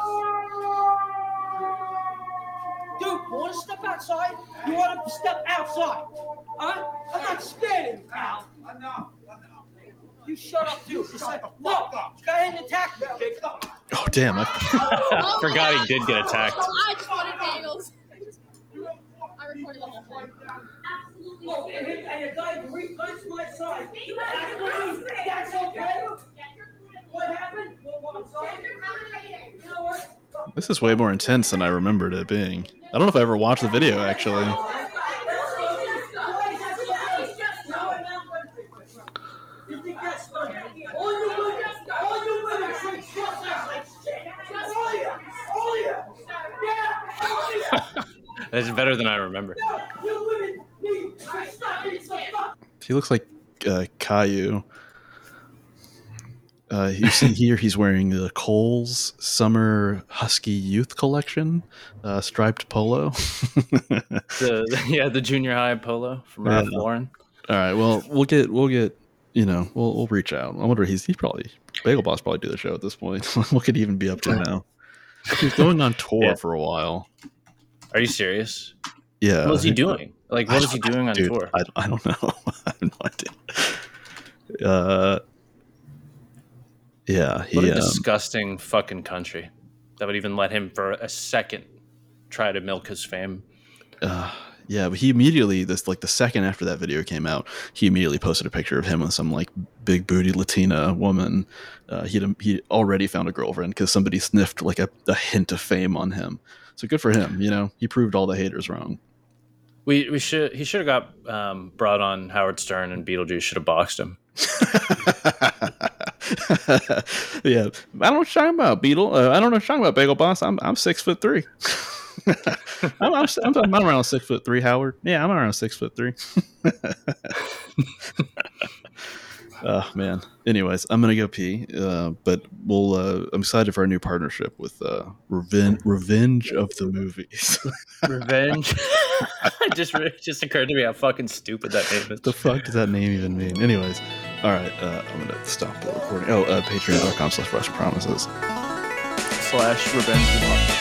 boss. Dude, you want to step outside? You want to step outside? Huh? I'm not scared of you, pal. I'm not. You shut up, too. You said, no, go ahead and attack me, Jake. Oh, damn. I I forgot he did get attacked. I recorded bagels. I recorded the whole thing. Oh, and and a guy reflects my side. That's okay. What happened? What, I'm sorry. You know what? This is way more intense than I remembered it being. I don't know if I ever watched the video, actually. That's better than I remember. He looks like uh, Caillou. Uh, you see here he's wearing the Kohl's Summer Husky Youth Collection uh, striped polo. the, yeah, the junior high polo from Ralph Yeah. Lauren. All right, well we'll get we'll get you know we'll we'll reach out. I wonder he's he probably Bagel Boss probably do the show at this point. What could he even be up to now? He's going on tour Yeah. for a while. Are you serious? Yeah. What is he doing? Like, what I is he don't- doing on dude, tour? I, I don't know. I have no idea. Uh, yeah, he, What a um, disgusting fucking country that would even let him for a second try to milk his fame. uh, yeah, but he immediately this like the second after that video came out, he immediately posted a picture of him with some like big booty Latina woman. Uh, he he already found a girlfriend because somebody sniffed like a, a hint of fame on him. So good for him. You know, he proved all the haters wrong. We we should he should have got um, brought on Howard Stern, and Beetlejuice should have boxed him. Yeah, I don't know what you're talking about, Beetle. Uh, I don't know what you're talking about, Bagel Boss. I'm I'm six foot three. I'm, I'm, I'm, I'm around six foot three, Howard. Yeah, I'm around six foot three. Oh man. Anyways, I'm gonna go pee. Uh, but we'll. Uh, I'm excited for our new partnership with uh, Revenge Revenge of the Movies. Revenge. It just it just occurred to me how fucking stupid that name is. What the fuck does that name even mean? Anyways, all right. Uh, I'm gonna stop the recording. Oh, uh, Patreon dot com slash Rush Promises. Slash Revenge.